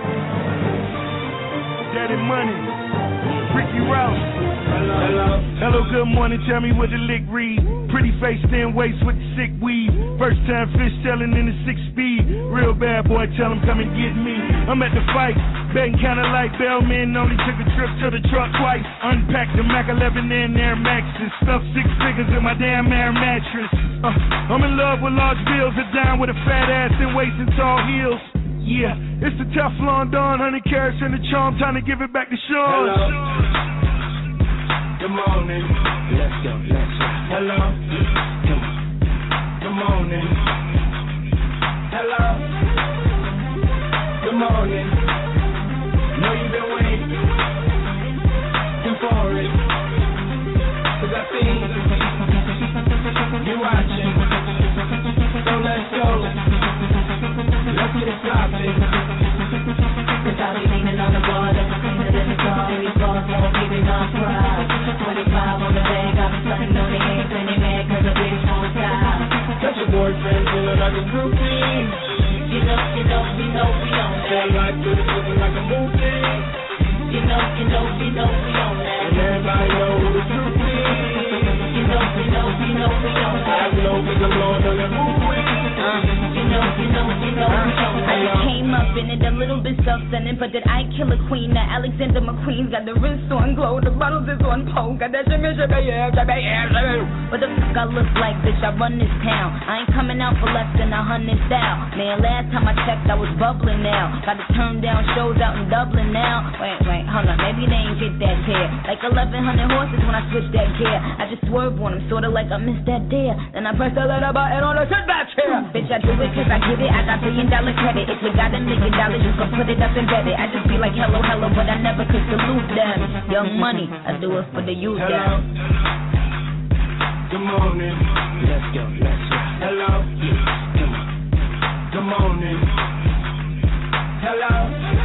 Daddy Money, Ricky Rouse. Hello. Hello. Hello, good morning. Tell me what the lick read. Pretty face, thin waist with the sick weave. First time fish selling in the six speed. Real bad boy, tell him come and get me. I'm at the fight, betting kinda like Bellman. Only took a trip to the truck twice. Unpacked the Mac eleven and Air Maxes. Stuffed six figures in my damn air mattress. Uh, I'm in love with large bills. A dime with a fat ass and waist and tall heels. Yeah, it's the Teflon Don, one hundred carats and the charm. Time to give it back to Sean. Hello. Good morning. Let's go, let's go. Hello. Come on. Good morning. Hello. Good morning. Know you've been waiting for it. Cause I see you watching. So let's go. Let's get it sloppy. Cause I be leaning on the bar, that's a cleaner than the car. These bars won't keep it on pride. twenty-five on the bag, I've been sucking on the hands, and they mad cause the bitch won't stop. Got your boyfriend feeling like a groupie. You know, you know, we know we on that. That life really looking like a movie. You know, you know, we know we on that. And everybody know who the truth is. You know, you know, we know we on that. I know cause I'm on the movie. Uh, you know, you know, you know we on that. I came up I've been it a little bit self-centered, but that I kill a queen. Now Alexander McQueen's got the wrist on glow, the bottles is on pole. Got that shimmy, shimmy, yeah, shimmy, yeah, shimmy. What the fuck I look like, bitch? I run this town. I ain't coming out for less than a hundred thou. Man, last time I checked, I was bubbling now. Gotta turn down shows out in Dublin now. Wait, wait, hold on, maybe they ain't get that care. Like eleven hundred horses when I switch that gear. I just swerve on them, sorta like I missed that dare. Then I press the letter button on the sit back chair. Bitch, I do it cause I get it. I got billion dollar credit. If you got a million dollars, you can put it up and bet it. I just be like hello, hello, but I never could salute them. Young money, I do it for the youth. Hello. Down. Good morning. Let's go, let's go. Hello. Come on. Good morning. Hello.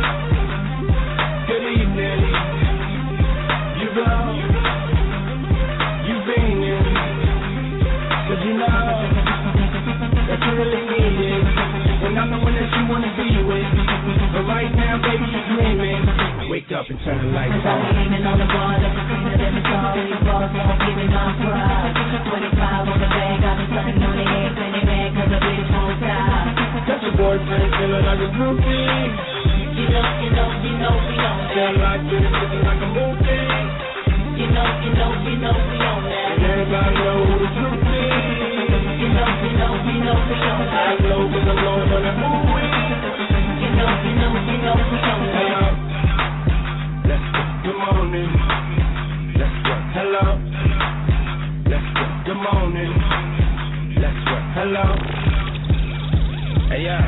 Good evening. You go. You been in. Cause you know that you really need it. And I'm the one that you wanna be with. But right now, baby, you're dreaming. Wake up and turn the lights on. I'm leaning on the bar, that's the thing that every star these bars won't give me my pride. twenty-five on the bag, I've been sucking on the head, plenty mad cause the bitch won't stop. Got your boyfriend feeling like a groupie. You know, you know, you know we on that. Feel like it's looking like a movie. You know, you know, you know we on that. And everybody know who the truth is. You know, you know, you know we on that. I know cause I'm going on that movie. You know, you know, you know we on that. Hello. Let's go. Good morning. Let's go. Hello. Let's go. Good morning. Let's go. Hello. Hey, yeah.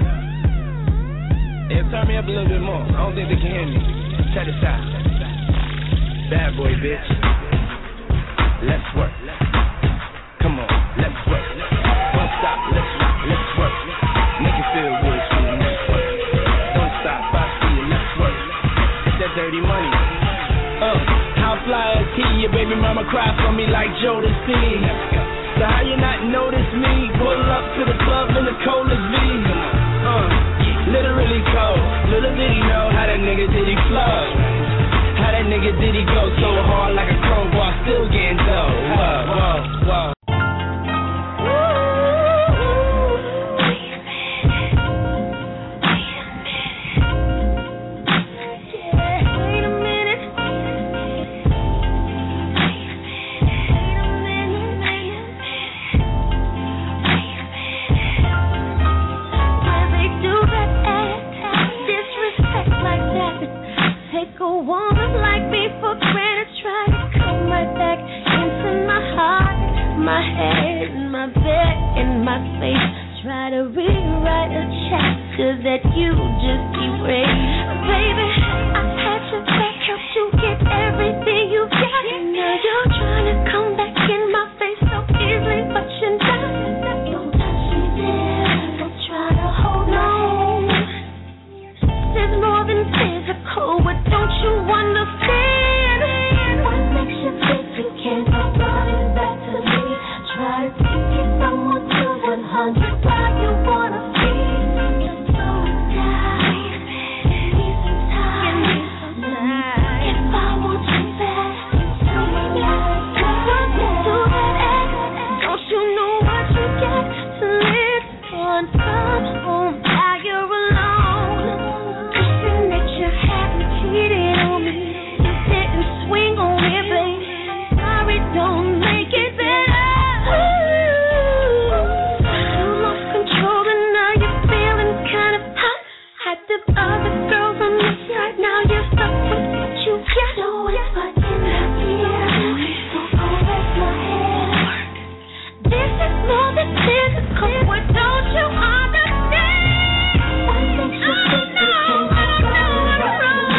Hey, turn me up a little bit more. I don't think they can hear me. Check this out. Bad boy, bitch. Let's work. Come on, let's work. Don't stop, let's rock, let's work. Make it feel good, sweet, let's work. Don't stop, I see you, let's work. It's that dirty money. Uh, how fly is he? Your baby mama cry for me like Jodeci. So how you not notice me? Pull up to the club in the coldest V. Uh, literally cold. Little did he know how that nigga did he flow. How that nigga did he go so hard like a crowbar, still getting dough. Whoa, whoa, whoa. Take a woman like me for granted, try to come right back into my heart, my head, my back, and my face. Try to rewrite a chapter that you just erased. Baby, I had your back, helped you get everything you got. And now you're trying to come back in my face so easily, but you're not. Don't touch me there, don't try to hold on. There's more than physical, but don't you understand? What makes you think you can't come running back to me? Try to take it from one to one hundred, why you wanna be? Just slow it down. Give me some time. Give me some time. If I want you back, tell me now. Do that act. Don't you know what you get to live on? Come home, now you're alone. Cheated on me, you didn't swing on me, baby. Sorry, don't make it better. Ooh, you lost control and now you're feeling kind of hot. Had the other girls on the side, now you're stuck with what you got. So if I didn't hear, so go rest my head. This is more than physical, but don't you understand? What makes you think you can't come running back to me?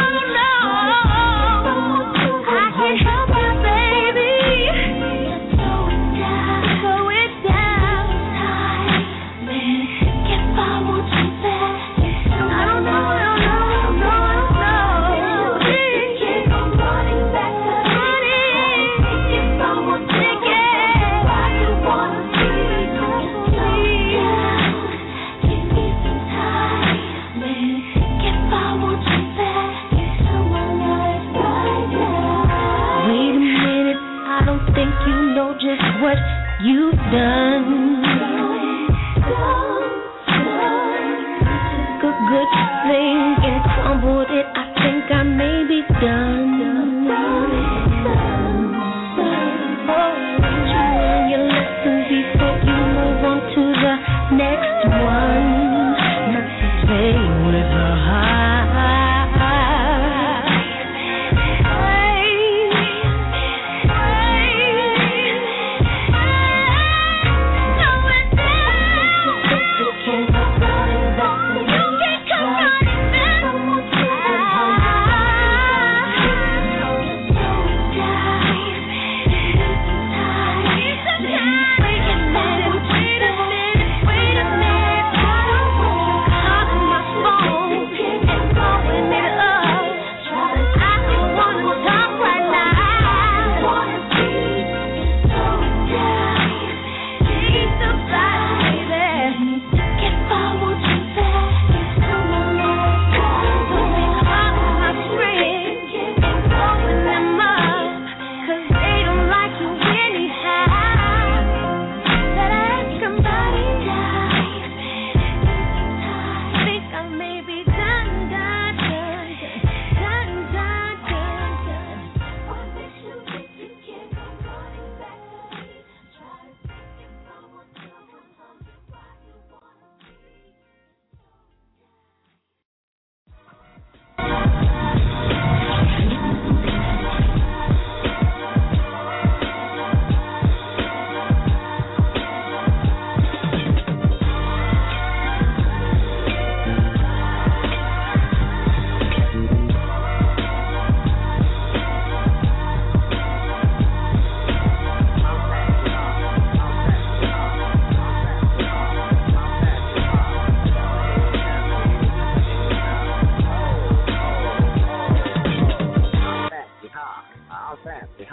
Just what you've done. Good, good.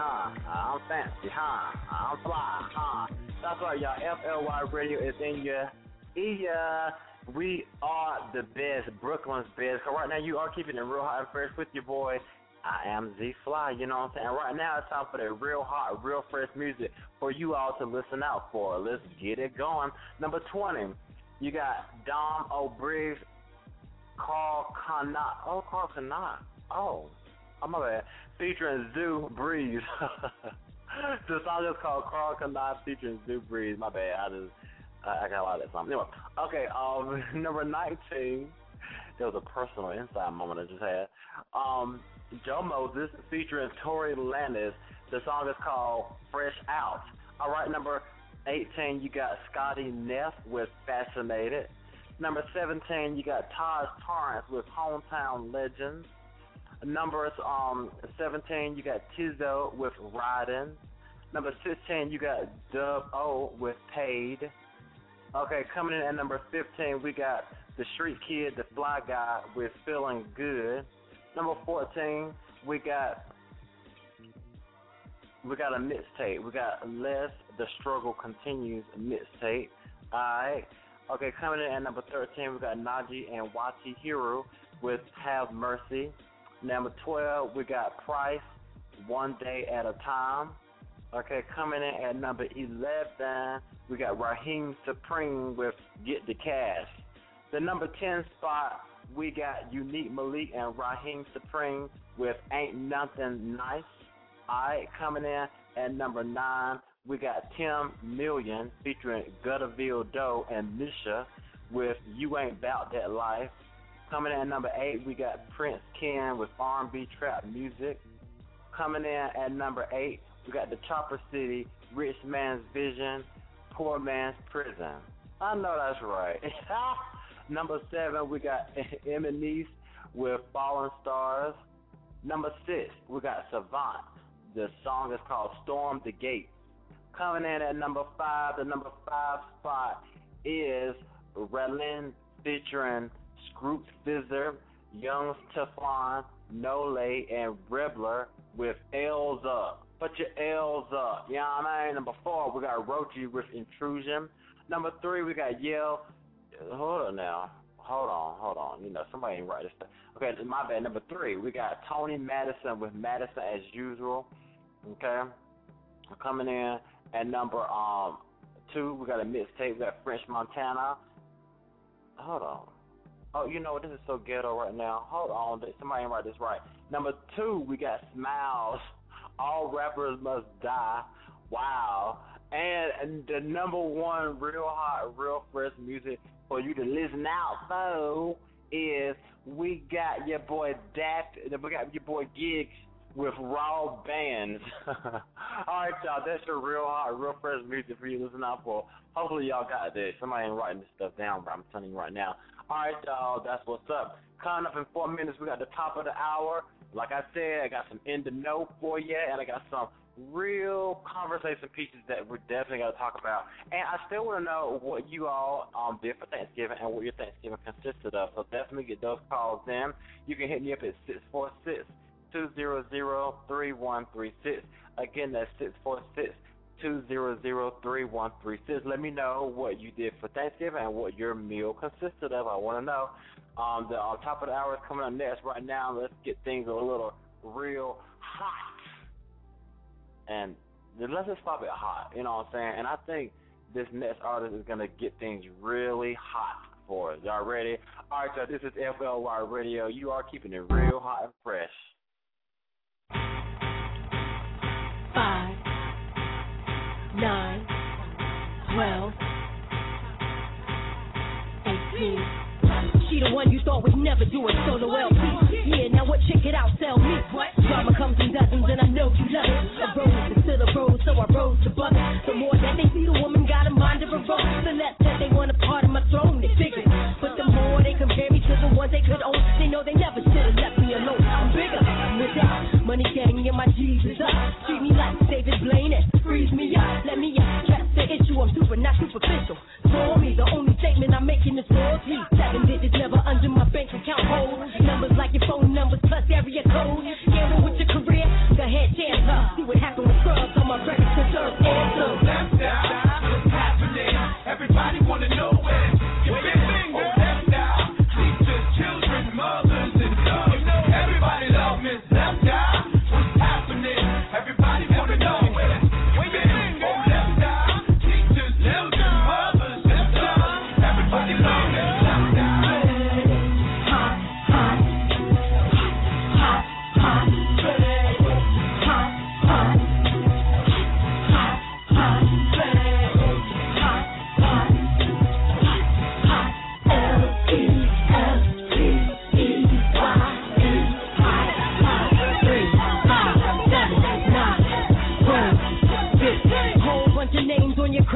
huh? I'm fancy, huh? I'm fly, huh? That's right, y'all. F L Y Radio is in your ear. We are the best, Brooklyn's best. So right now you are keeping it real hot and fresh with your boy. I am Z Fly, you know what I'm saying? Right now it's time for the real hot, real fresh music for you all to listen out for. Let's get it going. Number twenty, you got Dom O'Briggs, Carl Kanat. Oh, Carl Kanat. Oh, oh my bad. Featuring Zoo Breeze. The song is called Carl Kanat featuring Zoo Breeze. My bad. I just I, I got a lot of that song. Anyway, okay. Um, number nineteen. There was a personal inside moment I just had. Um, Joe Moses featuring Tory Lanez. The song is called Fresh Out. All right, number eighteen, you got Scotty Neff with Fascinated. Number seventeen, you got Taj Torrance with Hometown Legends. Number um, seventeen, you got Tizzo with Riding. Number sixteen, you got Dub O with Paid. Okay, coming in at number fifteen, we got The Street Kid, The Fly Guy with Feeling Good. Number fourteen, we got we got a mixtape. We got Les, The Struggle Continues mixtape. All right. Okay, coming in at number thirteen, we got Najee and Wati Hero with Have Mercy. Number twelve, we got Price, One Day at a Time. Okay, coming in at number eleven, we got Raheem Supreme with Get the Cash. The number ten spot, we got Unique Malik and Raheem Supreme with Ain't Nothing Nice. All right, coming in at number nine, we got Tim Million featuring Gutterville Doe and Misha with You Ain't Bout That Life. Coming in at number eight, we got Prince Ken with R and B Trap Music. Coming in at number eight, we got the Chopper City, Rich Man's Vision, Poor Man's Prison. I know that's right. Number seven, we got Eminem with Fallen Stars. Number six, we got Savant. The song is called Storm the Gate. Coming in at number five, the number five spot is Relin featuring Scroop Fizzer, Young Teflon, Nole, and Rebler with L's Up. Put your L's up. You know what I mean? Number four, we got Rochi with Intrusion. Number three, we got Yale. Hold on now. Hold on, hold on. You know, somebody ain't write this stuff. Okay, my bad. Number three, we got Tony Madison with Madison as Usual. Okay? Coming in at number um two, we got a mixtape. We got French Montana. Hold on. Oh, you know what? This is so ghetto right now. Hold on. Somebody ain't write this right. Number two, we got Smiles. All Rappers Must Die. Wow. And, and the number one real hot, real fresh music for you to listen out for is we got your boy Daft, we got your boy Gigs with Raw Bands. All right, y'all, that's your real hot, real fresh music for you to listen out for. Hopefully y'all got this. Somebody ain't writing this stuff down, but I'm telling you right now. All right, y'all, that's what's up. Coming up in four minutes, we got the top of the hour. Like I said, I got some in the know for you, and I got some real conversation pieces that we're definitely going to talk about. And I still want to know what you all um, did for Thanksgiving and what your Thanksgiving consisted of. So definitely get those calls in. You can hit me up at six four six, two zero zero, three one three six. Again, that's six four six, two zero zero, three one three six. Let me know what you did for Thanksgiving and what your meal consisted of. I want to know. Um, the uh, top of the hour is coming up next. Right now, let's get things a little real hot. And let's just stop it hot, you know what I'm saying? And I think this next artist is going to get things really hot for us. Y'all ready? All right, y'all, this is F L Y Radio. You are keeping it real hot and fresh. Five, nine, twelve, eighteen. She the one you thought would never do a solo L P. Yeah, now what? Check it out, tell me what? Drama comes in dozens and I know you love it. A rose is still a rose, so I rose to butter. The more that they see the woman got a mind of a rose, the less that they want a part of my throne, they figure. But the more they compare me to the ones they could own, they know they never should have left me alone. I'm bigger, I'm with that. Money gang and my Jesus up. Treat me like David Blaine and freeze me up. Let me address the issue, I'm super, not superficial. For me, the only statement I'm making is loyalty. Seven digits never under my bank account hold. Numbers like your phone numbers plus area code. Gamble with your career, go ahead, chance up. See what happens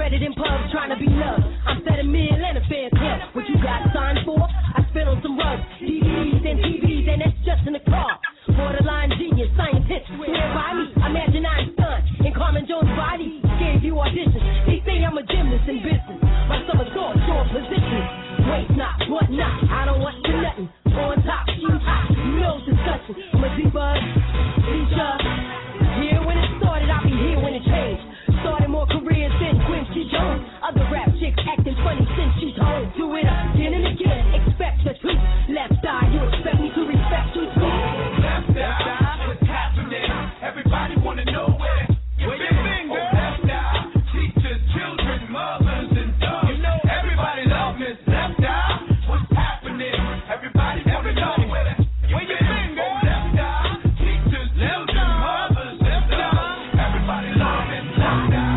Threaded in pubs trying to be loved. I'm set a meal and a fair club. What you got signed for? I spit on some rugs, D V Ds and T Vs, and that's just in the car. Borderline genius, scientist, swear by me. Imagine Einstein in Carmen Jones' body. Gave you auditions. They say I'm a gymnast in business. My summer thoughts, your position. Wait not, what not? I don't want to nothing. On top, you hot, no discussion. I'm a Z-Buzz, teacher. Here when it started, I'll be here when it changed. Started more careers than Quincy Jones. Other rap chicks acting funny since she's home. Do it again and again. Expect the truth. Left eye, you expect me to respect you too. Left eye, what's happening? Everybody wanna know where you been. Oh, left eye, teachers, children, mothers, and sons. You know everybody loves Miss Left Eye. What's happening? Everybody wanna know where you been. Oh, left eye, teachers, children, mothers, and sons. Everybody loves Miss Left Eye.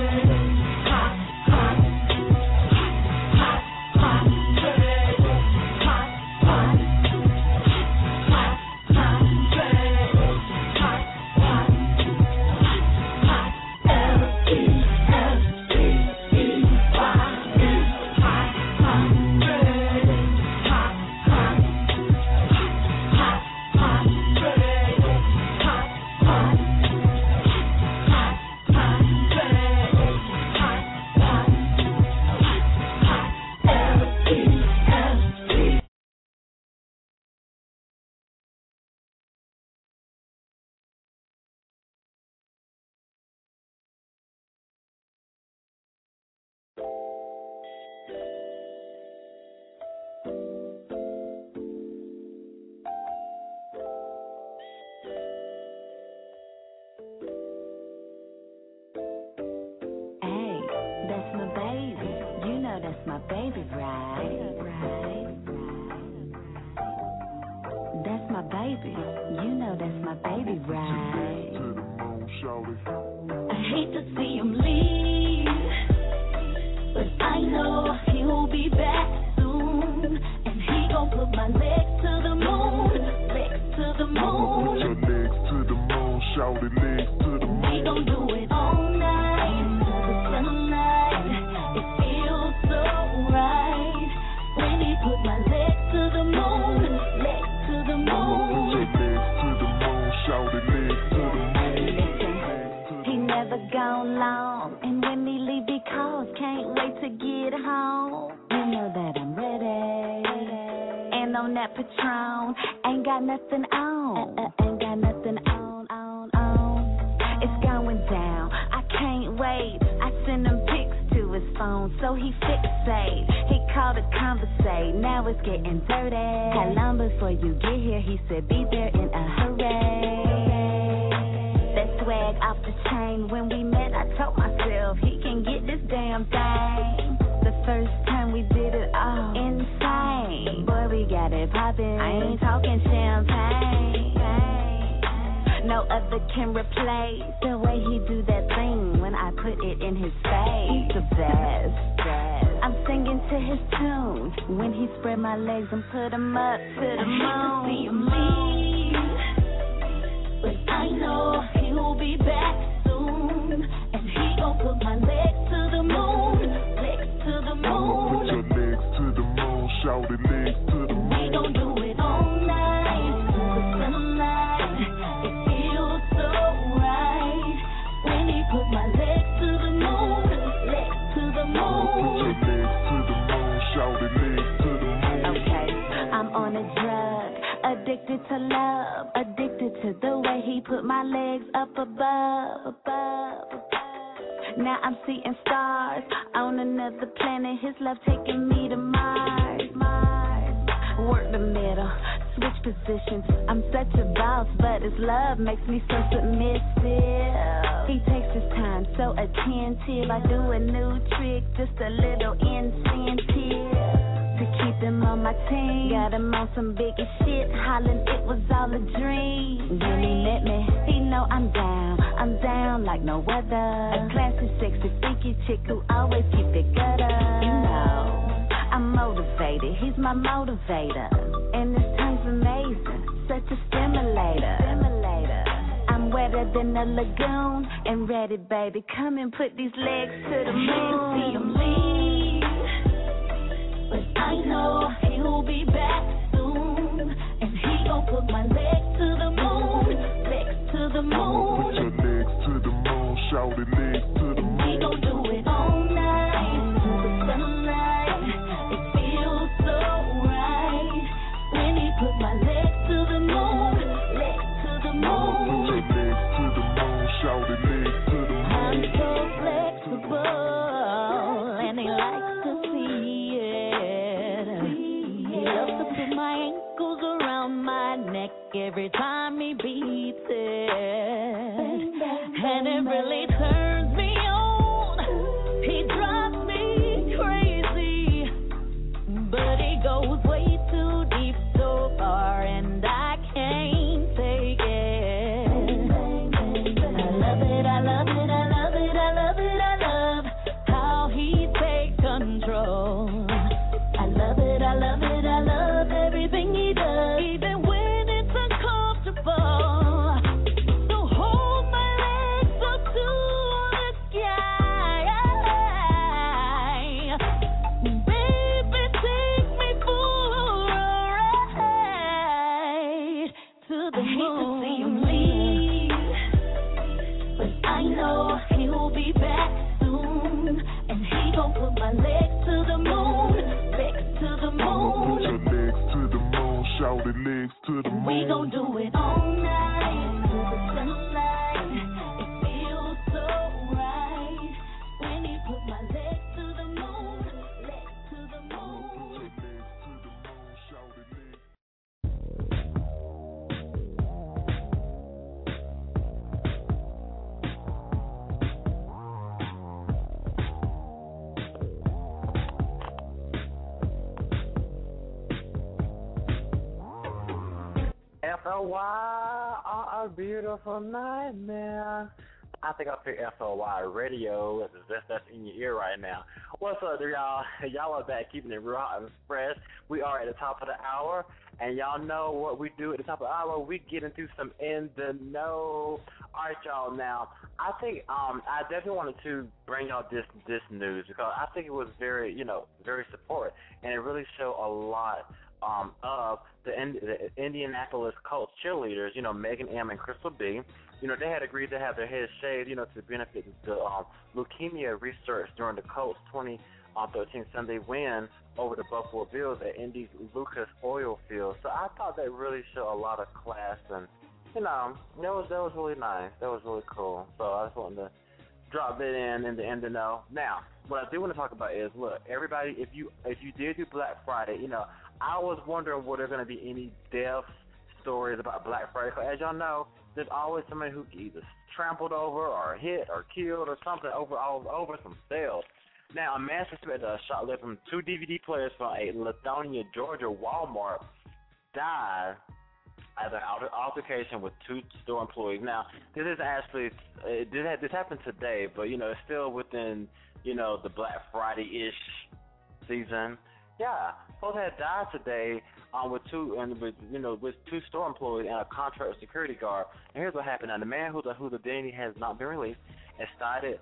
That's my baby, right? Right. That's my baby. You know that's my baby, right? I hate to see him leave, but I know he'll be back soon, and he gon' put my legs to the moon, legs to the moon. Put your legs to the moon, shout it, legs to the moon. We gon' do it all night, till the sunlight. It feels so right when he put my legs to the moon, legs to the moon. Put your legs to the moon, shout it, legs to the moon. Listen, he never gone long, and when he leave he calls, can't wait to get home. You know that I'm ready, and on that Patron, ain't got nothing on, uh, uh, ain't got nothing on, on, on. It's going down, I can't wait. I send him pics to his phone, so he fixate. He called to conversate, now it's getting dirty. How long before you get here? He said be there in a hurry. That swag off the chain. When we met, I told myself he can get this damn thing. The first time we did it all insane. Boy, we got it poppin'. I ain't talking champagne. No other can replace the way he do that thing when I put it in his face. He's the best. I'm singing to his tune when he spread my legs and put him up to the moon. I hate to see him leave, but I know he'll be back soon, and he gon' put my legs to the moon, legs to the moon. Put your legs to the moon, shout it, legs to the moon. We gon' do it all night, till the sunlight. It feels so right when he put my legs to the moon, legs to the moon. Put your legs to the moon, shout it, legs to the moon. Okay, I'm on a drug, addicted to love, addicted to the way he put my legs up above, above. Now I'm seeing stars on another planet. His love taking me to Mars, Mars. Work the middle, switch positions. I'm such a boss, but his love makes me so submissive. He takes his time, so attentive. I do a new trick, just a little incentive to keep him on my team. Got him on some bigger shit, hollering it was all a dream. When he met me, he know I'm down, I'm down like no other. A classy, sexy, freaky chick who always keep it gutter. You know, I'm motivated, he's my motivator, and this tongue's amazing, such a stimulator. Stimulator. I'm I'm wetter than a lagoon. And ready, baby, come and put these legs to the moon. See him leave, but I know he'll be back soon. And he gon' put my legs to the moon, legs to the moon. Put your legs to the moon, shout it, legs to the moon. We gon' do it all night, to the sunlight. It feels so right when he put my legs to the moon, legs to the moon. Put your legs to the moon, shout it, legs to the moon. I'm so flexible, and he likes to see it. He loves to put my ankles around my neck every time he beats it, and it really turns me on. He drives me crazy, but he goes way too deep, so far, and I can't take it. I love it, I love it, I love it, I love it, I love how he takes control. I love it, I love it, I love everything he does, even when it's uncomfortable. So hold my legs up to the sky. Baby, take me for a ride to the moon. I hate to see him leave, but I know he'll be back soon. And he gon' put my legs to the moon, legs to the moon. Put your legs to the moon, shout it, legs to the moon. We gon' do it all night, to the sunlight. It feels so right when he put my legs to the moon, legs to the moon. Put your legs to the moon, shout it, legs. F L Y, a beautiful nightmare. I think I picked F L Y radio. That's, that's, that's in your ear right now. What's up, there, y'all? Y'all are back keeping it raw and fresh. We are at the top of the hour, and y'all know what we do at the top of the hour. We get into some in the know. All right, y'all. Now, I think um, I definitely wanted to bring y'all this this news because I think it was very, you know, very support, and it really showed a lot um, of the, the Indianapolis Colts cheerleaders. You know, Megan M and Crystal B. You know, they had agreed to have their heads shaved, you know, to benefit the um, leukemia research during the Colts' twenty thirteen Sunday win over the Buffalo Bills at Indy's Lucas Oil Field. So I thought that really showed a lot of class, and you know, that was that was really nice. That was really cool. So I just wanted to drop that in in the end to know. Now, what I do want to talk about is, look, everybody, if you if you did do Black Friday, you know, I was wondering were there going to be any deaths stories about Black Friday. Because as y'all know, there's always somebody who either trampled over or hit or killed or something over all over some sales. Now, a man suspected a shoplift from two D V D players from a Lithonia, Georgia Walmart died at an altercation with two store employees. Now, this is actually it did have, this happened today, but you know it's still within you know the Black Friday-ish season. Yeah, both had died today um, with two and with you know with two store employees and a contract security guard. And here's what happened. Now, the man who the who the identity has not been released and started.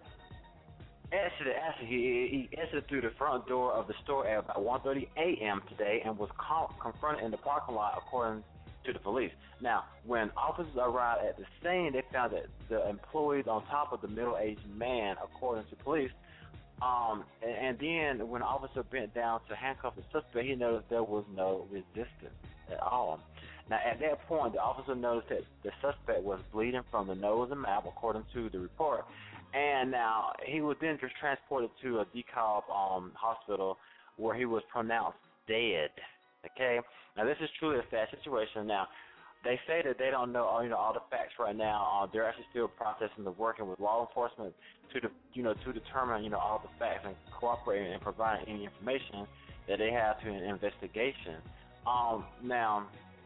Exited, actually, he, he exited through the front door of the store at about one thirty a.m. today and was con- confronted in the parking lot, according to the police. Now, when officers arrived at the scene, they found that the employees on top of the middle-aged man, according to police. Um, and, and then when the officer bent down to handcuff the suspect, he noticed there was no resistance at all. Now, at that point, the officer noticed that the suspect was bleeding from the nose and mouth, according to the report. And now he was then just transported to a DeKalb um, hospital where he was pronounced dead. Okay? Now, this is truly a sad situation. Now, they say that they don't know all, you know, all the facts right now. Uh, they're actually still processing the working with law enforcement to, the, you know, to determine, you know, all the facts and cooperating and providing any information that they have to an investigation. Um, now,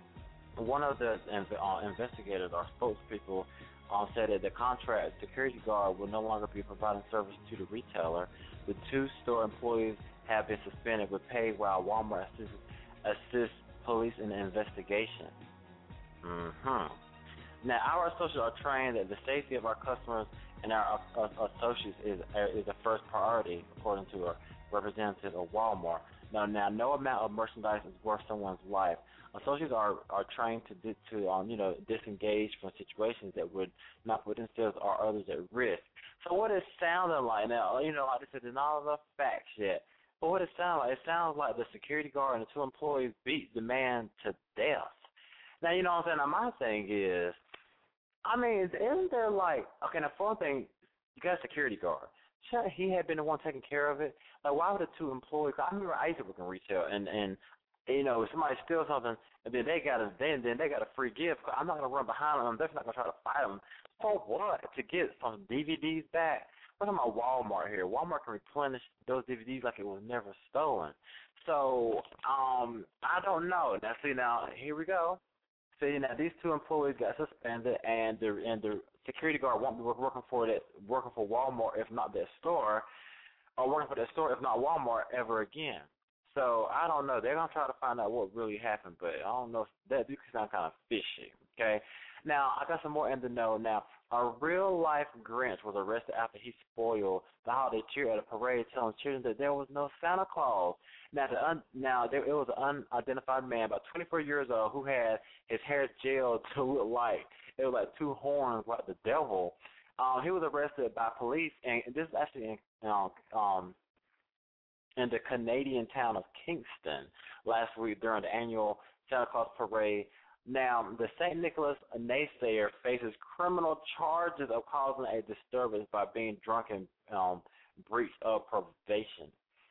one of the uh, investigators or spokespeople Um, said that the contract security guard will no longer be providing service to the retailer. The two store employees have been suspended with pay while Walmart assists, assists police in the investigation. Mm-hmm. Now, our associates are trained that the safety of our customers and our uh, associates is uh, is the first priority, according to a representative of Walmart. Now, now, no amount of merchandise is worth someone's life. Associates are, are trained to to um you know disengage from situations that would not put themselves or others at risk. So what it sounded like now, you know, like I said, there's not enough facts yet. But what it sounds like, it sounds like the security guard and the two employees beat the man to death. Now, you know what I'm saying? Now, my thing is, I mean, isn't there like, okay, now, for one thing, you got a security guard. Sure, he had been the one taking care of it. Like, why would the two employees? I remember I used to work in retail, and, and you know, if somebody steals something, and then they got a then then they got a free gift. I'm not gonna run behind them. I'm definitely not gonna try to fight them. For what? To get some D V Ds back? We're talking about Walmart here. Walmart can replenish those D V Ds like it was never stolen. So, um, I don't know. Now, see, now here we go. See, now these two employees got suspended, and the and the security guard won't be working for that working for Walmart, if not that store, or working for that store, if not Walmart, ever again. So I don't know. They're gonna try to find out what really happened, but I don't know. If that do sound kind of fishy. Okay. Now I got some more in the know. Now a real life Grinch was arrested after he spoiled the holiday cheer at a parade, telling children that there was no Santa Claus. Now the un, now there it was an unidentified man, about twenty-four years old, who had his hair gelled to look like it was like two horns, like the devil. Um, he was arrested by police, and this is actually in you know, um. in the Canadian town of Kingston last week during the annual Santa Claus parade. Now, the Saint Nicholas naysayer faces criminal charges of causing a disturbance by being drunk and um, breach of probation.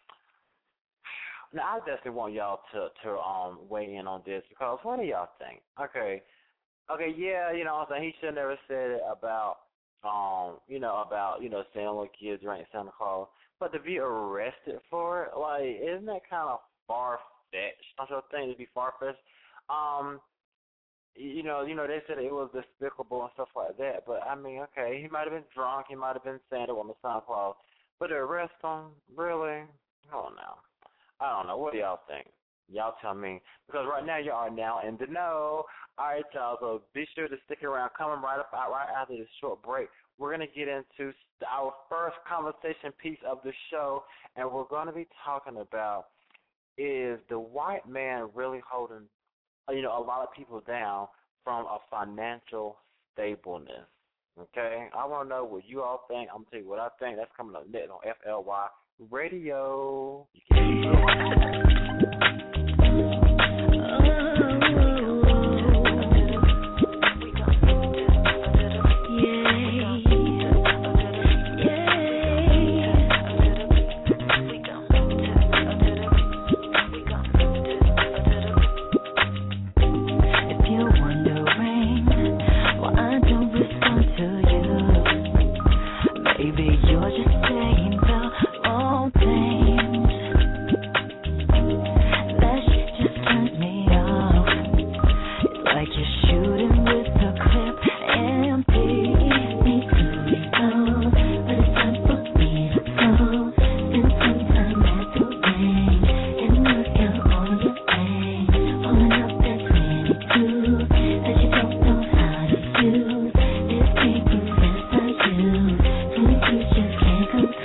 Now, I definitely want y'all to to um weigh in on this, because what do y'all think? Okay, okay, yeah, you know what I'm saying, he should have never said it about um you know about you know saying little kids drank Santa Claus. But to be arrested for it, like, isn't that kind of far-fetched? Don't you think it'd be far-fetched? Um, you know, you know, they said it was despicable and stuff like that. But, I mean, okay, he might have been drunk. He might have been Santa on the Santa Claus. But to arrest him, really? Oh, no. I don't know. What do y'all think? Y'all tell me. Because right now, you are now in the know. All right, y'all, so be sure to stick around. Coming right up out right after this short break, we're going to get into our first conversation piece of the show, and we're going to be talking about, is the white man really holding, you know, a lot of people down from a financial stableness? Okay? I want to know what you all think. I'm going to tell you what I think. That's coming up next on F L Y Radio. You can Can't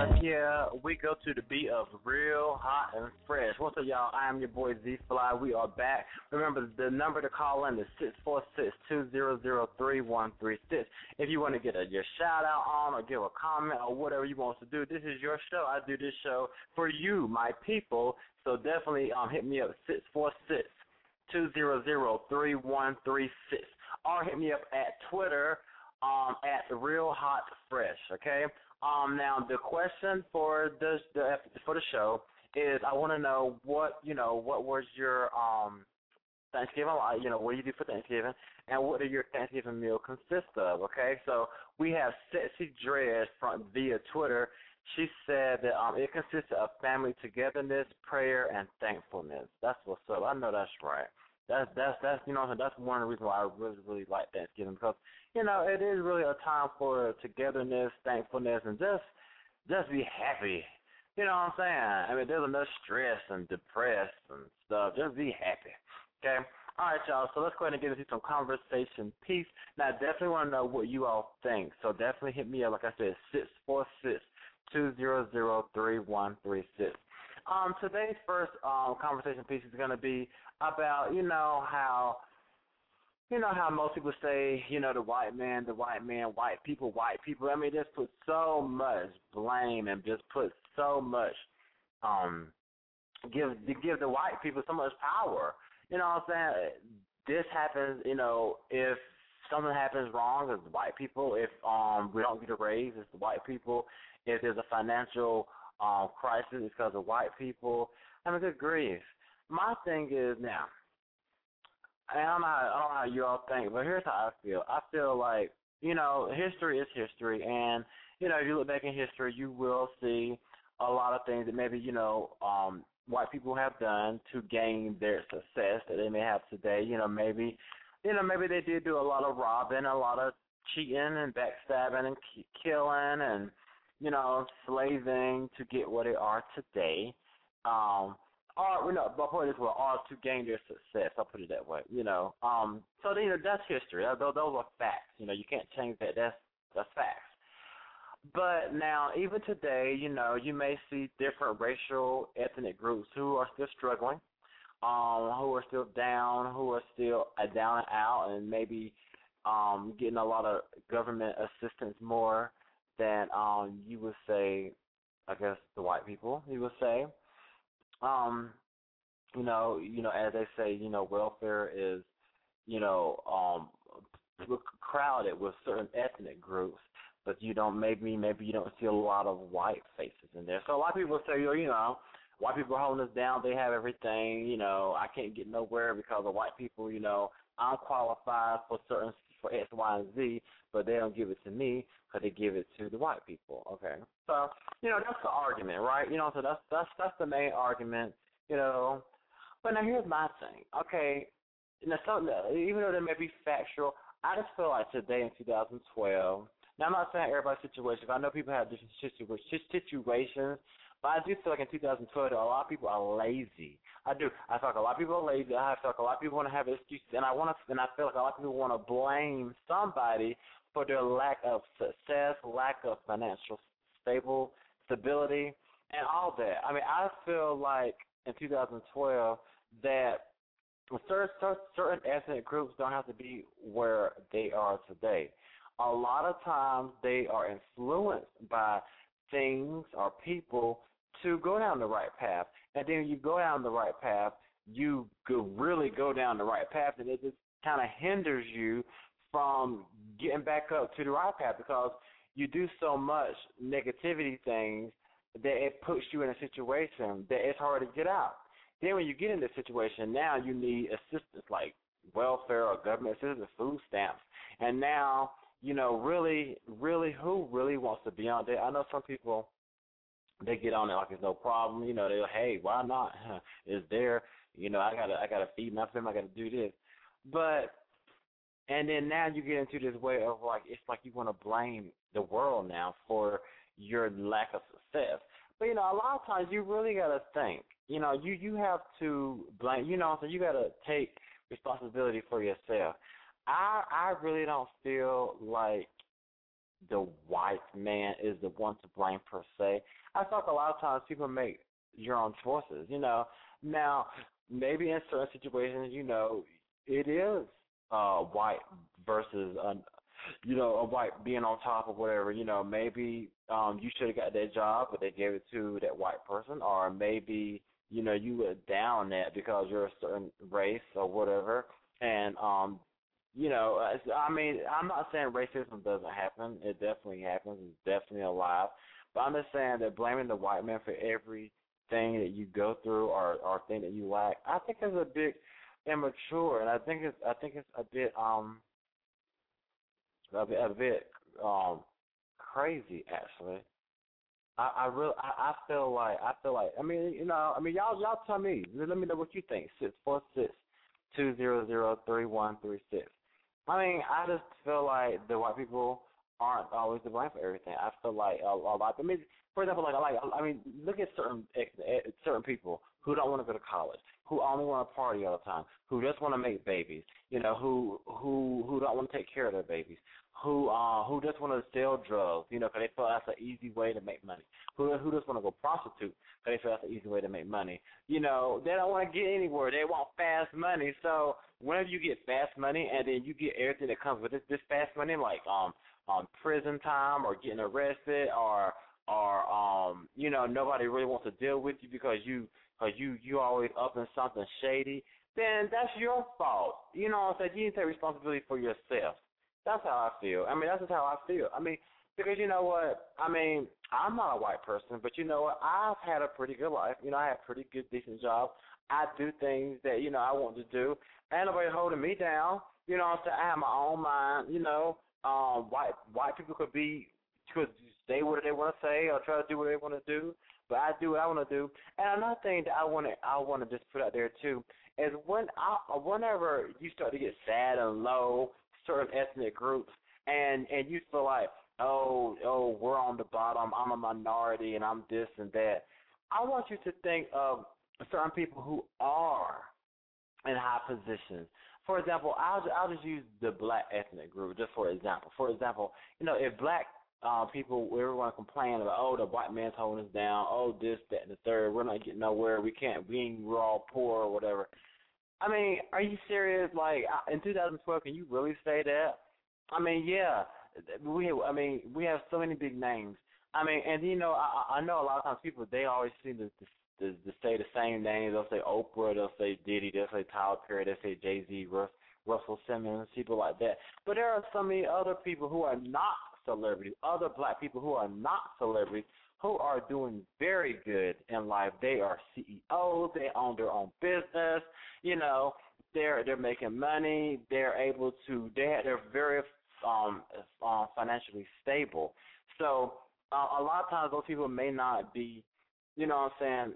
Yeah, we go to the beat of Real Hot and Fresh. What's up, y'all? I am your boy Z Fly. We are back. Remember, the number to call in is six four six, two zero zero, three one three six. If you want to get a, your shout-out on or give a comment or whatever you want to do, this is your show. I do this show for you, my people. So definitely um, hit me up, six four six, two zero zero, three one three six. Or hit me up at Twitter um, at Real Hot Fresh, okay? Um, now the question for this the for the show is I want to know what you know what was your um Thanksgiving you know what do you do for Thanksgiving and what do your Thanksgiving meal consist of? Okay, so we have Sexy Dress from via Twitter. She said that um it consists of family togetherness, prayer, and thankfulness. That's what's up. I know that's right. That's that's that's you know that's one of the reasons why I really really like Thanksgiving because you know it is really a time for togetherness, thankfulness, and just just be happy. You know what I'm saying? I mean, there's enough stress and depressed and stuff. Just be happy. Okay. All right, y'all. So let's go ahead and get into some conversation piece. Now, I definitely want to know what you all think. So definitely hit me up. Like I said, six four six, two zero zero, three one three six. Um, today's first um, conversation piece is going to be about, you know, how, you know, how most people say, you know, the white man, the white man, white people, white people. I mean, just put so much blame and just put so much, um, give give the white people so much power. You know what I'm saying? This happens, you know, if something happens wrong, it's the white people. If um we don't get a raise, it's the white people. If there's a financial Um, crisis is because of white people. I mean, good grief. My thing is now, I don't know how, I don't know how you all think, but here's how I feel. I feel like, you know, history is history, and, you know, if you look back in history, you will see a lot of things that maybe, you know, um, white people have done to gain their success that they may have today. You know, maybe, you know, maybe they did do a lot of robbing, a lot of cheating and backstabbing and k- killing and, you know, slaving to get where they are today, um, or, you know, but point is, well, or to gain their success, I'll put it that way, you know. Um, so, you know, that's history. Those, those are facts. You know, you can't change that. That's, that's facts. But now, even today, you know, you may see different racial, ethnic groups who are still struggling, um, who are still down, who are still uh, down and out, and maybe um, getting a lot of government assistance more than um, you would say, I guess, the white people, you would say. Um, you know, you know, as they say, you know, welfare is, you know, um, crowded with certain ethnic groups, but you don't, maybe, maybe you don't see a lot of white faces in there. So a lot of people say, you know, white people are holding us down, they have everything, you know, I can't get nowhere because of white people, you know, I'm qualified for certain, for X, Y, and Z, but they don't give it to me because they give it to the white people. Okay, so you know that's the argument, right? You know, so that's that's that's the main argument, you know. But now here's my thing. Okay, now something even though they may be factual, I just feel like today in two thousand twelve. Now I'm not saying everybody's situation. I know people have different situations. But I do feel like in two thousand twelve, a lot of people are lazy. I do. I feel like a lot of people are lazy. I feel like a lot of people want to have excuses, and I want to. And I feel like a lot of people want to blame somebody for their lack of success, lack of financial stable stability, and all that. I mean, I feel like in two thousand twelve that certain certain ethnic groups don't have to be where they are today. A lot of times they are influenced by things or people to go down the right path. And then when you go down the right path, you could really go down the right path, and it just kind of hinders you from getting back up to the right path because you do so much negativity things that it puts you in a situation that it's hard to get out. Then when you get in this situation, now you need assistance like welfare or government assistance, food stamps. And now, you know, really, really, who really wants to be on there? I know some people, they get on it like it's no problem. You know, they're, hey, why not? It's there. You know, I gotta, I gotta feed my family. I gotta do this. But, and then now you get into this way of like, it's like you want to blame the world now for your lack of success. But, you know, a lot of times you really gotta think. You know, you, you have to blame, you know, so you gotta take responsibility for yourself. I I really don't feel like the white man is the one to blame per se. I feel like a lot of times people make your own choices. You know, now maybe in certain situations, you know, it is uh, white versus uh, you know, a white being on top of whatever. You know, maybe um, you should have got that job, but they gave it to that white person, or maybe you know you were down that because you're a certain race or whatever, and um. You know, I mean, I'm not saying racism doesn't happen. It definitely happens. It's definitely alive. But I'm just saying that blaming the white man for everything that you go through or or thing that you lack, I think is a bit immature, and I think it's I think it's a bit um a bit, a bit um crazy actually. I, I really I, I feel like I feel like I mean you know I mean y'all y'all tell me. Let me know what you think. Six four six two zero zero three one three six. I mean, I just feel like the white people aren't always to blame for everything. I feel like a, a lot. I mean, for example, like, like I mean, look at certain certain people who don't want to go to college, who only want to party all the time, who just want to make babies. You know, who who who don't want to take care of their babies, who uh who just want to sell drugs. You know, because they feel that's an easy way to make money. Who who just want to go prostitute because they feel that's an easy way to make money. You know, they don't want to get anywhere. They want fast money. So whenever you get fast money and then you get everything that comes with this, this fast money, like um um prison time or getting arrested or or um you know nobody really wants to deal with you because you because you you always up in something shady, then that's your fault. You know what I'm saying? You need to take responsibility for yourself. That's how I feel. I mean, that's just how I feel. I mean, because you know what? I mean, I'm not a white person, but you know what? I've had a pretty good life. You know, I have pretty good, decent job. I do things that, you know, I want to do. Ain't nobody holding me down. You know what I'm saying? I have my own mind. You know, um, white white people could be, could say what they want to say or try to do what they want to do, but I do what I want to do. And another thing that I want to I want to just put out there too is when I, whenever you start to get sad and low, certain ethnic groups, and and you feel like, oh, oh, we're on the bottom, I'm a minority, and I'm this and that. I want you to think of certain people who are in high positions. For example, I'll, I'll just use the black ethnic group, just for example. For example, you know, if black uh, people, everyone complain about, oh, the white man's holding us down, oh, this, that, and the third, we're not getting nowhere, we can't, we, we're all poor or whatever. I mean, are you serious? Like, in two thousand twelve, can you really say that? I mean, yeah, we. I mean, we have so many big names. I mean, and you know, I, I know a lot of times people they always seem to, to, to say the same names. They'll say Oprah, they'll say Diddy, they'll say Tyler Perry, they'll say Jay-Z, Russ, Russell Simmons, people like that. But there are so many other people who are not celebrities, other black people who are not celebrities, who are doing very good in life. They are C E Os. They own their own business. You know, they're they're making money. They're able to. They they're very um, uh, financially stable. So uh, a lot of times those people may not be, you know, what I'm saying,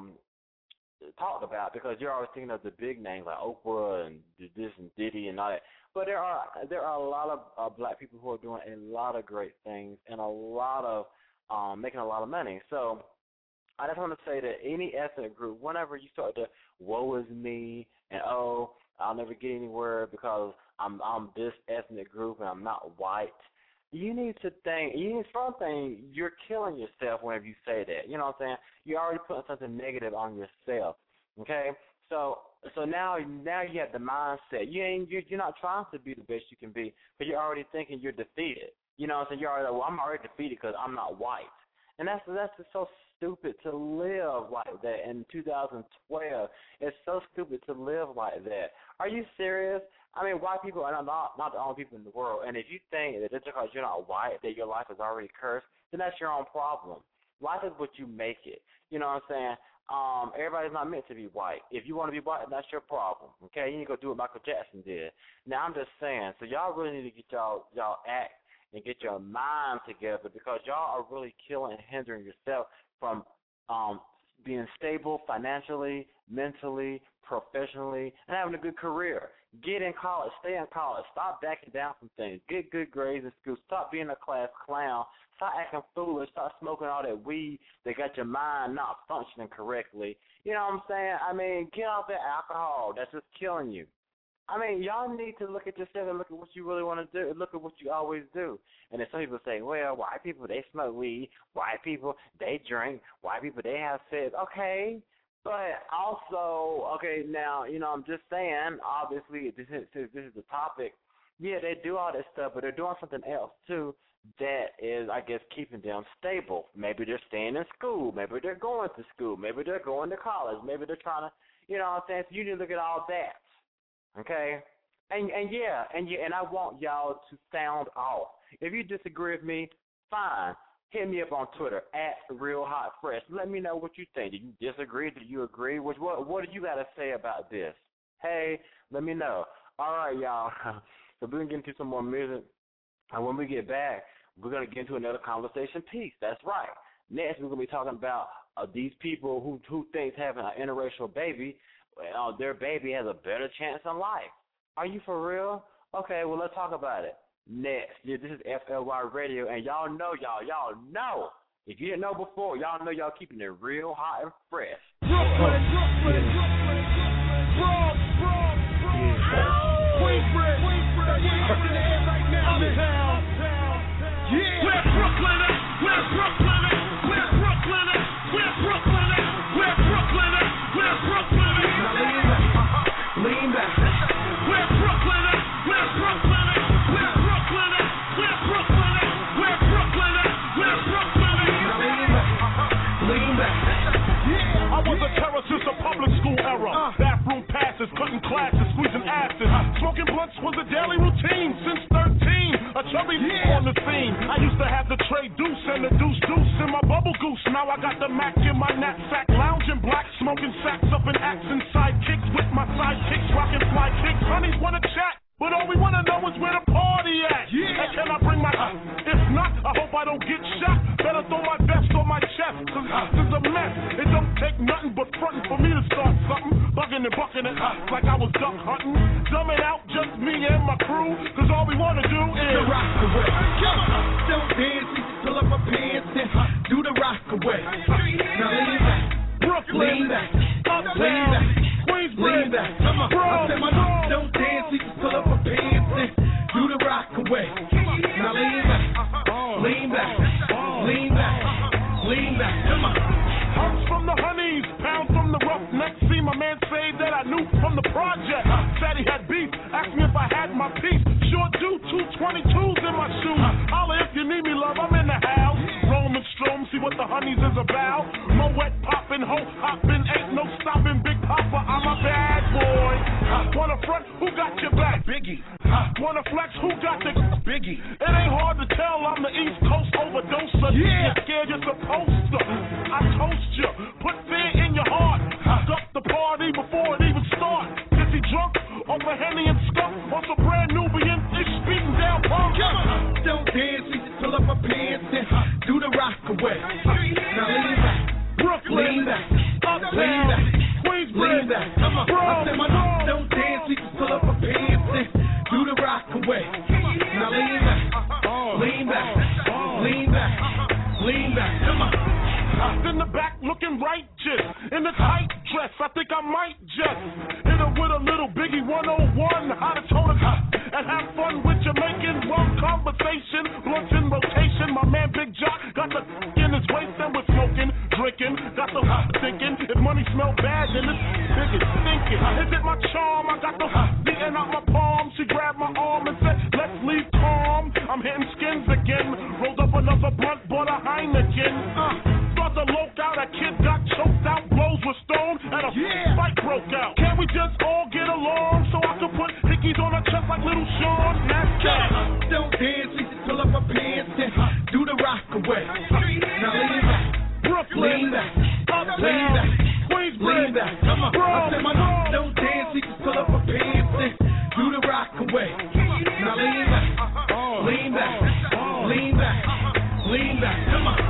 um, talked about because you're always thinking of the big names like Oprah and this and Diddy and all that. But there are there are a lot of uh, black people who are doing a lot of great things and a lot of Um, making a lot of money. So I just want to say that any ethnic group, whenever you start to woe is me and oh, I'll never get anywhere because I'm I'm this ethnic group and I'm not white, you need to think, you need something, you're killing yourself whenever you say that. You know what I'm saying? You're already putting something negative on yourself. Okay? So so now now you have the mindset. You ain't you're, you're not trying to be the best you can be, but you're already thinking you're defeated. You know what I'm saying? You're already like, well, I'm already defeated because I'm not white. And that's that's just so stupid to live like that in two thousand twelve. It's so stupid to live like that. Are you serious? I mean, white people are not, not the only people in the world. And if you think that just because you're not white that your life is already cursed, then that's your own problem. Life is what you make it. You know what I'm saying? Um, everybody's not meant to be white. If you want to be white, that's your problem. Okay? You need to go do what Michael Jackson did. Now, I'm just saying, so y'all really need to get y'all y'all act and get your mind together because y'all are really killing and hindering yourself from um, being stable financially, mentally, professionally, and having a good career. Get in college. Stay in college. Stop backing down from things. Get good grades in school. Stop being a class clown. Stop acting foolish. Stop smoking all that weed that got your mind not functioning correctly. You know what I'm saying? I mean, get off that alcohol. That's just killing you. I mean, y'all need to look at yourself and look at what you really want to do. Look at what you always do. And then some people say, well, white people, they smoke weed. White people, they drink. White people, they have sex. Okay. But also, okay, now, you know, I'm just saying, obviously, this is, this is the topic. Yeah, they do all this stuff, but they're doing something else, too, that is, I guess, keeping them stable. Maybe they're staying in school. Maybe they're going to school. Maybe they're going to college. Maybe they're trying to, you know what I'm saying? So you need to look at all that. Okay, and and yeah, and yeah, and I want y'all to sound off. If you disagree with me, fine. Hit me up on Twitter at Real Hot Fresh. Let me know what you think. Do you disagree? Do you agree? What what what do you got to say about this? Hey, let me know. All right, y'all. So we're gonna get into some more music, and when we get back, we're gonna get into another conversation piece. That's right. Next, we're gonna be talking about uh, these people who who thinks having an interracial baby. Uh, their baby has a better chance in life. Are you for real? Okay, well, let's talk about it. Next, yeah, this is F L Y Radio, and y'all know, y'all, y'all know. If you didn't know before, y'all know y'all keeping it real hot and fresh. Brooklyn, Brooklyn, Brooklyn, Bronx, Bronx, Bronx, Queensbridge, Queensbridge, up in the air right now, uptown, yeah. Where Brooklyn at? Where Brooklyn at? Where Brooklyn at? Where Brooklyn at? Where Brooklyn at? Where Brooklyn at? Lean back. Where Brooklyn at? Where Brooklyn at? Where Brooklyn at? Where Brooklyn at? Where Brooklyn at? Where Brooklyn at? Lean back. Lean back. Yeah. I was a terror since the public school era. Uh. Bathroom passes, cutting classes, squeezing asses. Uh. Smoking blunts was a daily routine since thirteen. A chubby yeah. on the scene. I used to have the tray deuce and the deuce deuce in my bubble goose. Now I got the Mac in my knapsack, lounging black, smoking sacks up in accent sidekicks with my sidekicks, rocking fly kicks. Honeys wanna chat, but all we wanna know is where the party at. Yeah. And can I bring my? If not, I hope I don't get shot. Better throw my vest on my chest, cause this is a mess. It don't take nothing but frontin' for me to start something. Bugging and bucking it like I was duck hunting. Dumbing out just me and my crew, cause all we wanna do is the rock away. Don't dance, pull up my pants and do the rock away. Now lean back, Brooklyn, lean back, lean back, Queensbridge, lean back. Come on, I said my don't dance, pull up my pants and do the rock away. Now lean back, lean back, lean back, lean back. Come on. Hugs from the honeys, pounds from the roughnecks. See my man say that I knew from the project. Said he had beef, asked me if I had my piece. Sure do, two twenty-twos in my shoes. Holla if you need me, love, I'm in the house. Roam and stroam, see what the honeys is about. Moet poppin', ho hoppin', ain't no stopping. Big Papa, I'm a bad boy. Wanna front, who got your back? Biggie. Wanna flex, who got the Biggie? It ain't hard to tell, I'm the East Coast overdoser. Yeah. You're scared, you're supposed to. I toast you, put fear in your heart. Duck the party before it even starts. Is he drunk, over Henny and skunk? On some brand Nubian, it's beating down punk. Don't dance, we just pull up my pants and do the rock away. Now lean back, Brooklyn, lean back, uptown, lean back, Queensbridge, lean back. Come on, I said my don't dance, we just pull up my pants and do the rock away. Now lean back, lean back, lean back, lean back. Come on. In the back looking righteous, in the tight dress, I think I might just hit her with a little Biggie one oh one, how to tone it and have fun with Jamaican rum conversation, blunts in rotation. My man Big Jock got the in his waist and we're smoking, drinking, got the thinking, if money smell bad then it's biggest thinking. Is it my charm? I got the beating out my palm. She grabbed my arm and said, let's leave calm. I'm hitting skins again, rolled up another blunt, bought a Heineken. Uh, Start to loke out, a kid got choked out, blows were stoned, and a yeah. fight broke out. Can't we just all get along so I can put hickeys on her chest like little Sean? That's that. Don't dance, we just pull up my pants and do the rock away. Now lean back, Brooklyn, lean back, uptown, lean back, Queensbridge, lean back. Come on, I said my don't dance, we just pull up my pants and do the rock away. Now lean back, lean back, lean back, lean back. Come on.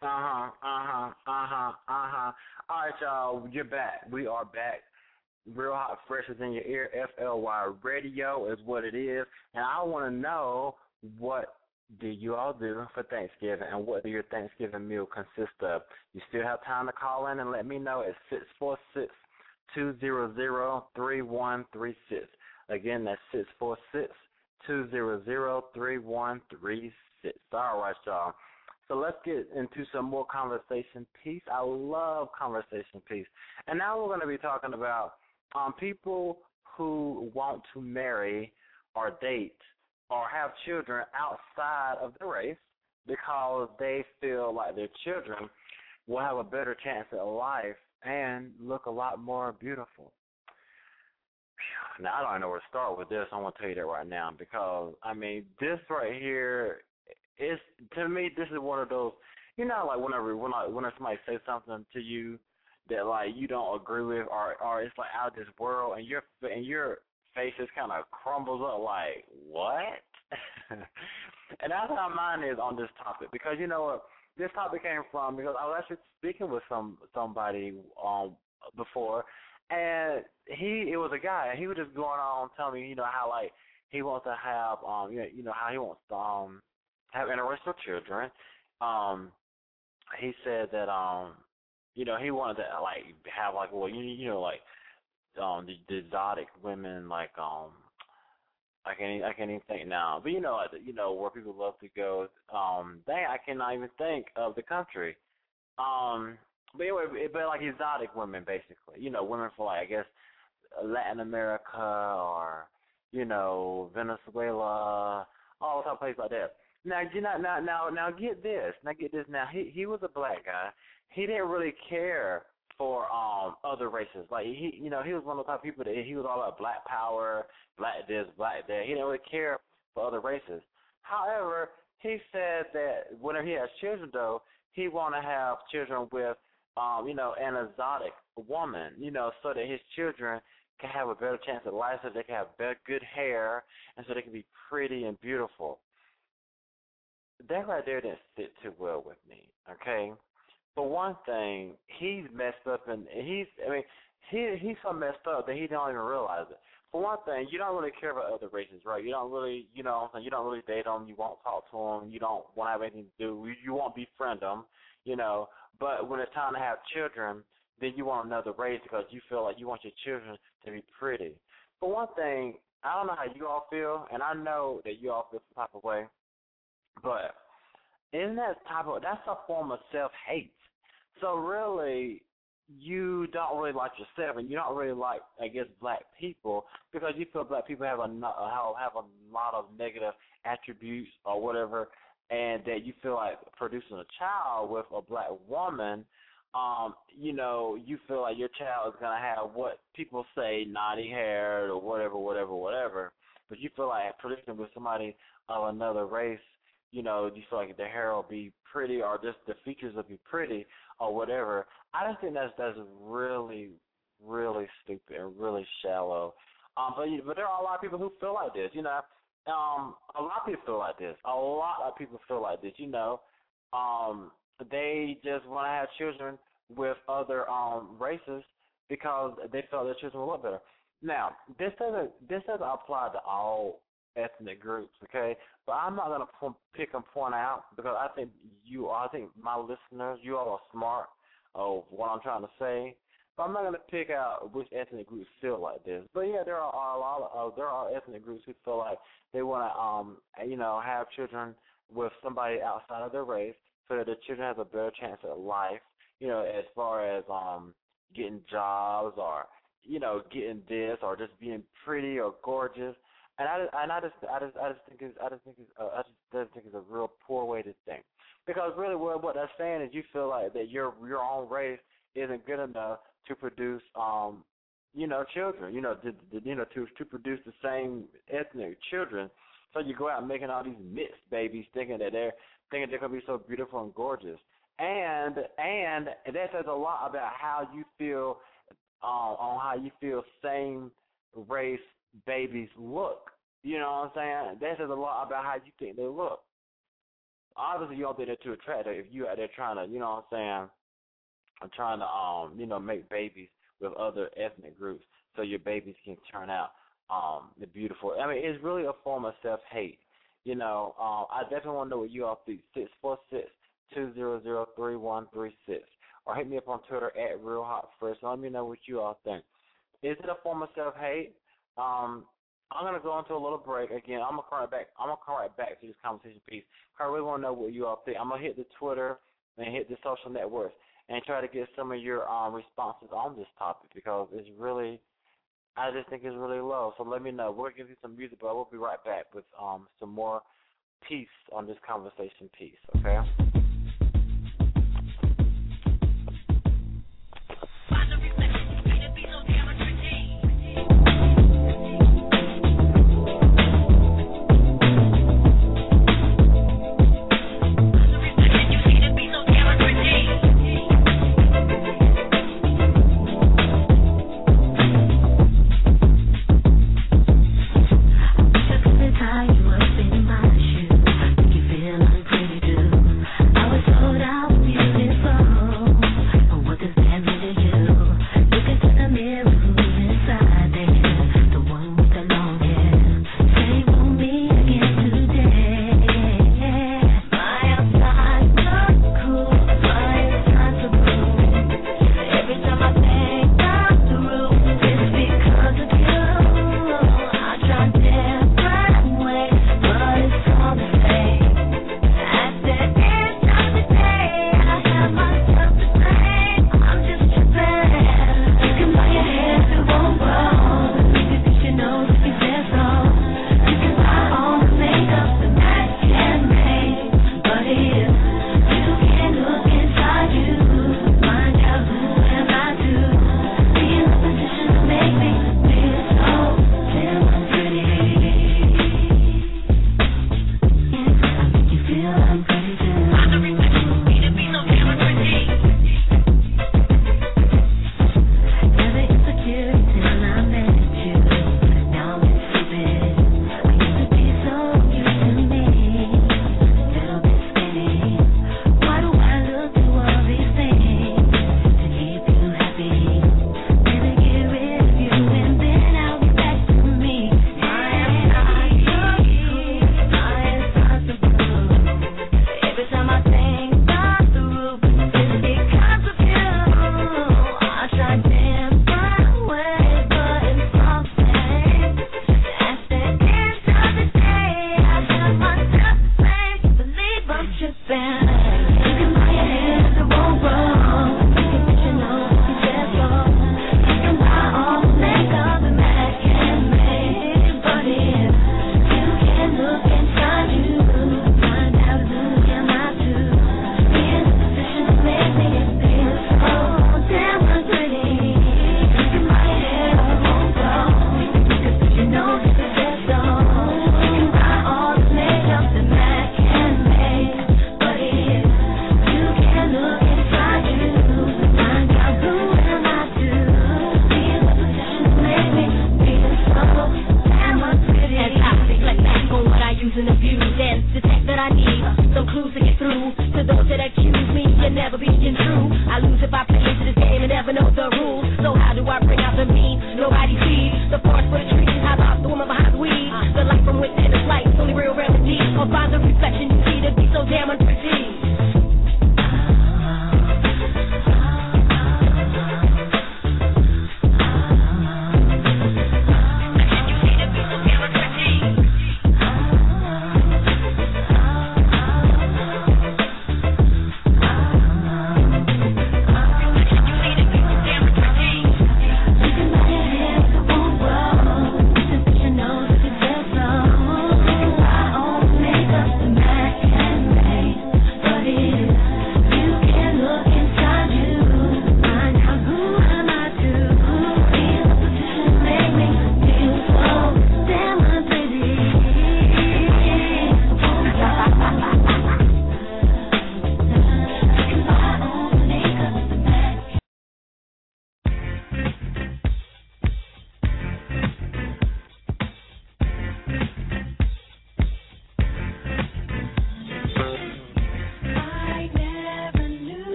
Uh-huh, uh-huh, uh-huh, uh-huh. All right, y'all, you're back. We are back. Real Hot Fresh is in your ear. F L Y Radio is what it is. And I want to know, what do you all do for Thanksgiving, and what do your Thanksgiving meal consist of? You still have time to call in and let me know at six four six, two zero zero, three one three six. Again, that's six four six, two zero zero, three one three six. All right, y'all. So let's get into some more conversation piece. I love conversation piece. And now we're going to be talking about um, people who want to marry or date or have children outside of the race because they feel like their children will have a better chance at life and look a lot more beautiful. Now, I don't know where to start with this. I want to tell you that right now because, I mean, this right here is, to me, this is one of those, you know, like whenever when I, when somebody says something to you that, like, you don't agree with or, or it's, like, out of this world and your, and your face just kind of crumbles up like, what? And that's how mine is on this topic because, you know what, this topic came from because I was actually speaking with some somebody um before, and he it was a guy, and he was just going on telling me, you know, how like he wants to have um you know, you know how he wants to um have interracial children. Um, he said that um you know he wanted to like have like well you you know like um the, the exotic women like um. I can't. I can't even think now, but you know, you know where people love to go. Um, dang, I cannot even think of the country. Um, but anyway, it, but like exotic women, basically. You know, women for like I guess Latin America or you know Venezuela, all type of places like that. Now, you know, now, now, now, get this. Now, get this. Now, he he was a black guy. He didn't really care for um other races. Like he you know, he was one of the type of people that he was all about black power, black this, black that. He didn't really care for other races. However, he said that whenever he has children though, he wanna have children with um, you know, an exotic woman, you know, so that his children can have a better chance at life, so they can have better, good hair, and so they can be pretty and beautiful. That right there didn't sit too well with me, okay? For one thing, he's messed up, and he's, I mean, he he's so messed up that he don't even realize it. For one thing, you don't really care about other races, right? You don't really, you know, you don't really date them. You won't talk to them. You don't want to have anything to do. You, you won't befriend them, you know. But when it's time to have children, then you want another race because you feel like you want your children to be pretty. For one thing, I don't know how you all feel, and I know that you all feel some type of way, but isn't that type of, that's a form of self-hate. So really, you don't really like yourself, and you don't really like, I guess, black people because you feel black people have a have a lot of negative attributes or whatever, and that you feel like producing a child with a black woman, um, you know, you feel like your child is gonna have what people say naughty hair or whatever, whatever, whatever. But you feel like producing with somebody of another race, you know, you feel like the hair will be pretty or just the features will be pretty or whatever. I just think that's that's really, really stupid and really shallow. Um, but but there are a lot of people who feel like this, you know. Um, a lot of people feel like this. A lot of people feel like this, you know. Um, they just want to have children with other um races because they feel their children will look better. Now, this doesn't this doesn't apply to all ethnic groups, okay? But I'm not going to pick and point out because I think you, I think my listeners, you all are smart of what I'm trying to say. But I'm not going to pick out which ethnic groups feel like this. But yeah, there are a lot of uh, there are ethnic groups who feel like they want to, um, you know, have children with somebody outside of their race so that the children have a better chance at life. You know, as far as um, getting jobs or you know getting this or just being pretty or gorgeous. And I, and I just, I just, I just think it's, I just think it's, uh, I just, I just think it's a real poor way to think, because really, what, what that's saying is you feel like that your, your own race isn't good enough to produce, um, you know, children, you know, to, to, you know, to, to produce the same ethnic children. So you go out making all these mixed babies, thinking that they're, thinking they're gonna be so beautiful and gorgeous, and, and that says a lot about how you feel, um, on how you feel same race babies look. You know what I'm saying? That says a lot about how you think they look. obviously you don't think they're too attractive if you out there trying to, you know what I'm saying, I'm trying to, um, you know, make babies with other ethnic groups so your babies can turn out um, the beautiful. I mean, it's really a form of self-hate. You know, um, I definitely want to know what you all think. six four six, two zero zero, three one three six. Or hit me up on Twitter at Real Hot Fresh. Let me know what you all think. Is it a form of self-hate? Um, I'm gonna go into a little break again. I'm gonna come right back. I'm gonna come right back to this conversation piece. I really want to know what you all think. I'm gonna hit the Twitter and hit the social networks and try to get some of your um, responses on this topic because it's really, I just think it's really low. So let me know. We'll give you some music, but we'll be right back with um, some more peace on this conversation piece. Okay.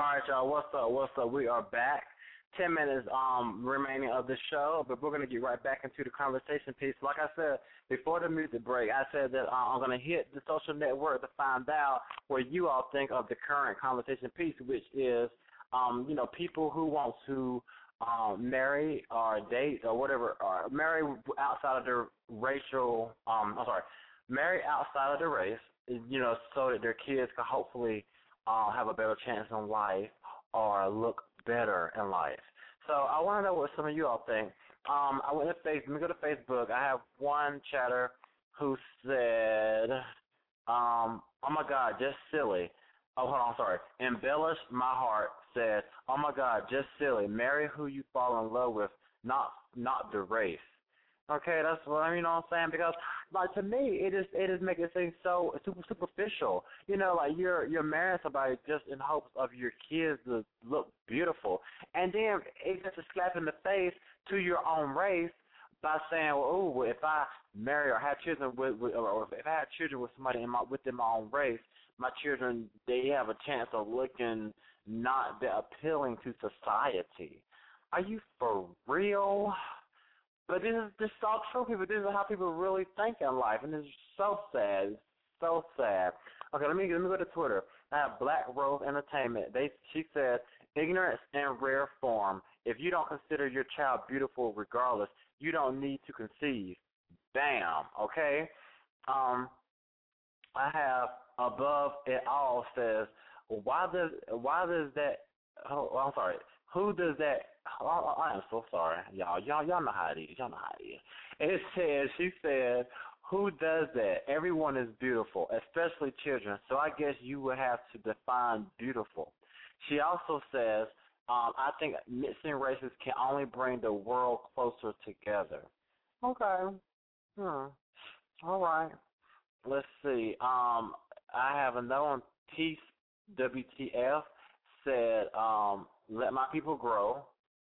All right, y'all. What's up? What's up? We are back. Ten minutes um remaining of the show, but we're gonna get right back into the conversation piece. Like I said before the music break, I said that uh, I'm gonna hit the social network to find out what you all think of the current conversation piece, which is um you know people who want to um marry or date or whatever, or marry outside of their racial um I'm sorry, marry outside of their race, you know, so that their kids can hopefully uh, have a better chance in life or look better in life. So I want to know what some of you all think. Um, I went to Facebook. Let me go to Facebook. I have one chatter who said, um, "Oh my God, just silly." Oh, hold on, sorry. Embellish my heart said, "Oh my God, just silly. Marry who you fall in love with, not not the race." Okay, that's what I mean. You know what I'm saying? Because, like, to me, it is it is making things so super superficial. You know, like you're you're marrying somebody just in hopes of your kids to look beautiful, and then it's just a slap in the face to your own race by saying, "Well, ooh, well, if I marry or have children with, with or if I have children with somebody in my within my own race, my children they have a chance of looking not that appealing to society." Are you for real? But this is just so true, people. This is how people really think in life, and it's so sad. It's so sad. Okay, let me let me go to Twitter. I have Black Rose Entertainment. They she said, "Ignorance in rare form. If you don't consider your child beautiful, regardless, you don't need to conceive." Bam. Okay. Um, I have Above It All says, "Why does why does that?" Oh, I'm sorry. Who does that? Oh, I am so sorry, y'all. Y'all, y'all know how it is. Y'all know how it is. It says, she said, "Who does that? Everyone is beautiful, especially children. So I guess you would have to define beautiful." She also says, um, "I think mixing races can only bring the world closer together." Okay. Hmm. All right. Let's see. Um, I have another one. Peace W T F said, um, "Let my people grow."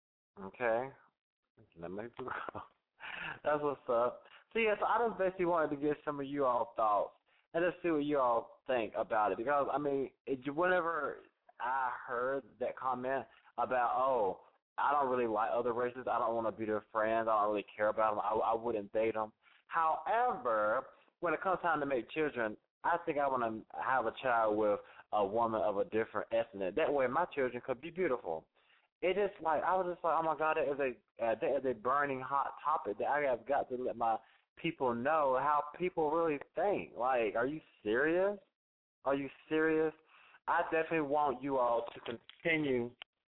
Okay. Let my people grow. That's what's up. So, yeah, so I just basically wanted to get some of you all thoughts and just see what you all think about it. Because, I mean, it, whenever I heard that comment about, oh, I don't really like other races, I don't want to be their friends, I don't really care about them, I, I wouldn't date them. However, when it comes time to make children, I think I want to have a child with a woman of a different ethnic. That way my children could be beautiful. It is like, I was just like, oh, my God, that is a, uh, that is a burning hot topic that I have got to let my people know how people really think. Like, are you serious? Are you serious? I definitely want you all to continue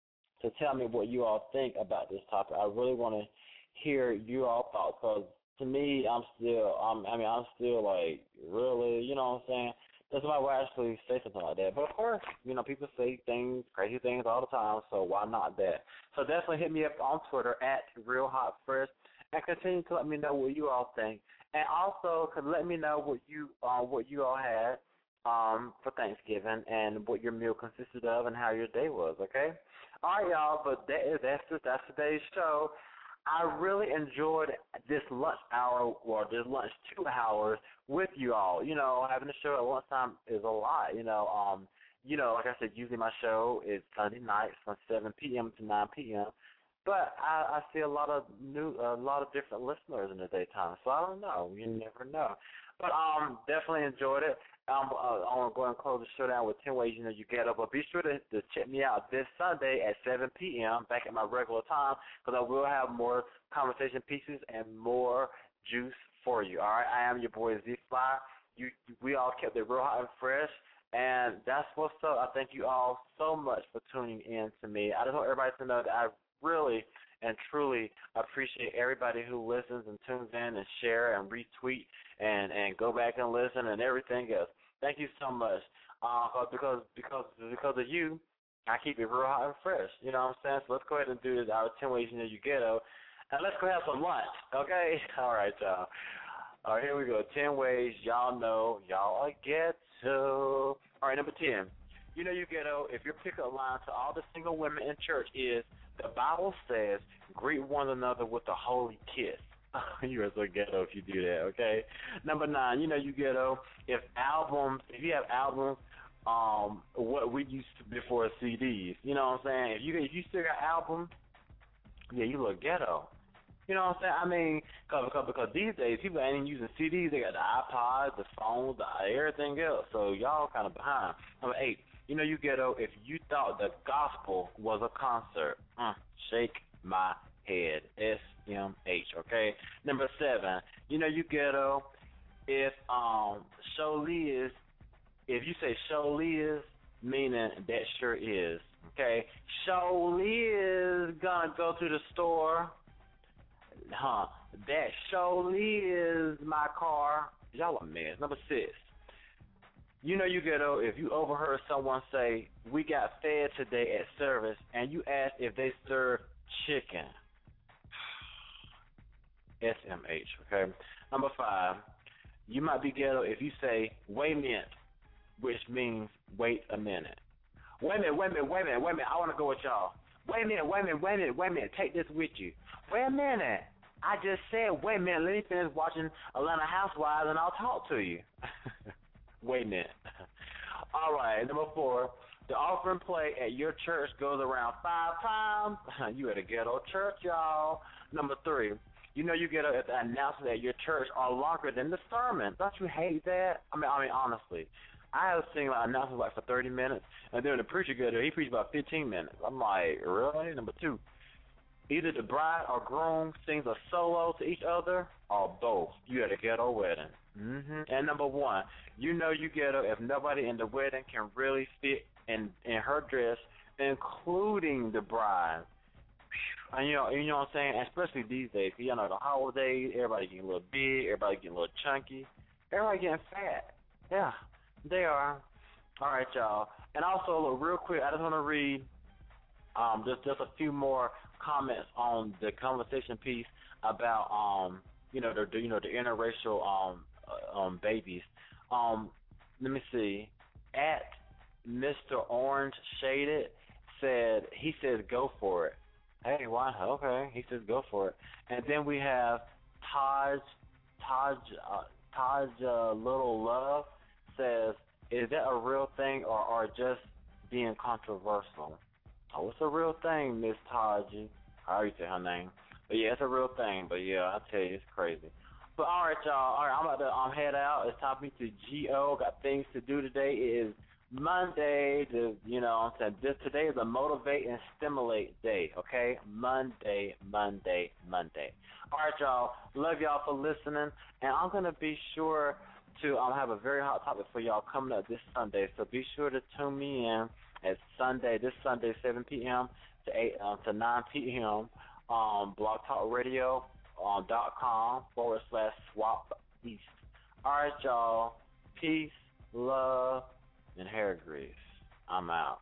to tell me what you all think about this topic. I really want to hear you all thoughts, because to me, I'm still, I'm, I mean, I'm still like, really, you know what I'm saying? That's why we actually say something like that. But, of course, you know, people say things, crazy things all the time, so why not that? So definitely hit me up on Twitter at Real Hot Fresh and continue to let me know what you all think. And also could let me know what you uh, what you all had um, for Thanksgiving and what your meal consisted of and how your day was, okay? All right, y'all, but that is, that's, that's today's show. I really enjoyed this lunch hour or this lunch two hours with you all. You know, having a show at lunchtime is a lot. You know, um, you know, like I said, usually my show is Sunday nights from seven p.m. to nine p.m. But I, I see a lot of new, a lot of different listeners in the daytime. So I don't know. You never know. But um, definitely enjoyed it. Um, uh, I want to go and close the show down with ten ways you know you get up. But be sure to, to check me out this Sunday at seven p.m. back at my regular time, because I will have more conversation pieces and more juice for you. All right, I am your boy Z Fly. You, we all kept it real hot and fresh, and that's what's up. I thank you all so much for tuning in to me. I just want everybody to know that I really and truly appreciate everybody who listens and tunes in and share and retweet and, and go back and listen and everything else. Thank you so much. Uh, because because because of you, I keep it real hot and fresh. You know what I'm saying? So let's go ahead and do this. Our ten ways you know you ghetto, and let's go have some lunch. Okay? All right, y'all. All right, here we go. Ten ways y'all know y'all are ghetto. All right, number ten. You know you ghetto if your pickup line to all the single women in church is, the Bible says, greet one another with a holy kiss. You are so ghetto if you do that, okay? Number nine, you know you ghetto if albums, if you have albums um what we used to before C Ds. You know what I'm saying? If you if you still got albums, yeah, you look ghetto. You know what I'm saying? I mean, cause, cause, because these days people ain't even using C Ds. They got the iPods, the phones, the, everything else. So y'all kind of behind. Number eight, you know you ghetto if you thought the gospel was a concert. Mm, shake my head. S M H, okay? Number seven, you know you ghetto if um show Liz, if you say show Liz, meaning that sure is, okay? Show Liz gonna go to the store. Huh, that surely is my car. Y'all are mess. Number six, you know you ghetto if you overheard someone say, we got fed today at service, and you asked if they serve chicken. S M H, okay? Number five, you might be ghetto if you say, wait a minute, which means wait a minute. Wait a minute, wait a minute, wait a minute, wait a minute, I want to go with y'all. Wait a minute, wait a minute, wait a minute, wait a minute, take this with you. Wait a minute. I just said, wait a minute, let me finish watching Atlanta Housewives and I'll talk to you. Wait a minute. All right, number four, the offering plate at your church goes around five times. You at a ghetto church, y'all. Number three, you know you get a, the announcement at your church are longer than the sermon. Don't you hate that? I mean, I mean, honestly. I have seen like announcements like for thirty minutes, and then the preacher get there, he preached about fifteen minutes. I'm like, really? Number two, either the bride or groom sings a solo to each other, or both. You at a ghetto wedding. Mm-hmm. And number one, you know you ghetto if nobody in the wedding can really fit in in her dress, including the bride. And you know, you know what I'm saying? Especially these days, you know, the holidays, everybody getting a little big, everybody getting a little chunky, everybody getting fat. Yeah, they are. All right, y'all. And also, look, real quick, I just want to read um, just just a few more comments on the conversation piece about um, you know, the you know the interracial um uh, um babies. Um, let me see. At Mister Orange Shaded said he says go for it. Hey, why? Okay, he says go for it. And then we have Taj Taj uh, Taj uh, Little Love says, is that a real thing or are just being controversial? Oh, it's a real thing, Miss Taji. I already said her name. But yeah, it's a real thing. But yeah, I tell you, it's crazy. But all right, y'all. All right, I'm about to um, head out. It's time for me to G O. Got things to do today. It is Monday. To, you know what I'm saying? This, today is a motivate and stimulate day, okay? Monday, Monday, Monday. All right, y'all. Love y'all for listening. And I'm going to be sure to um, have a very hot topic for y'all coming up this Sunday. So be sure to tune me in at Sunday, this Sunday, seven p.m. to eight uh, to nine p.m. Um, Blog Talk Radio um, dot com forward slash swap east. All right, y'all. Peace, love, and hair grease. I'm out.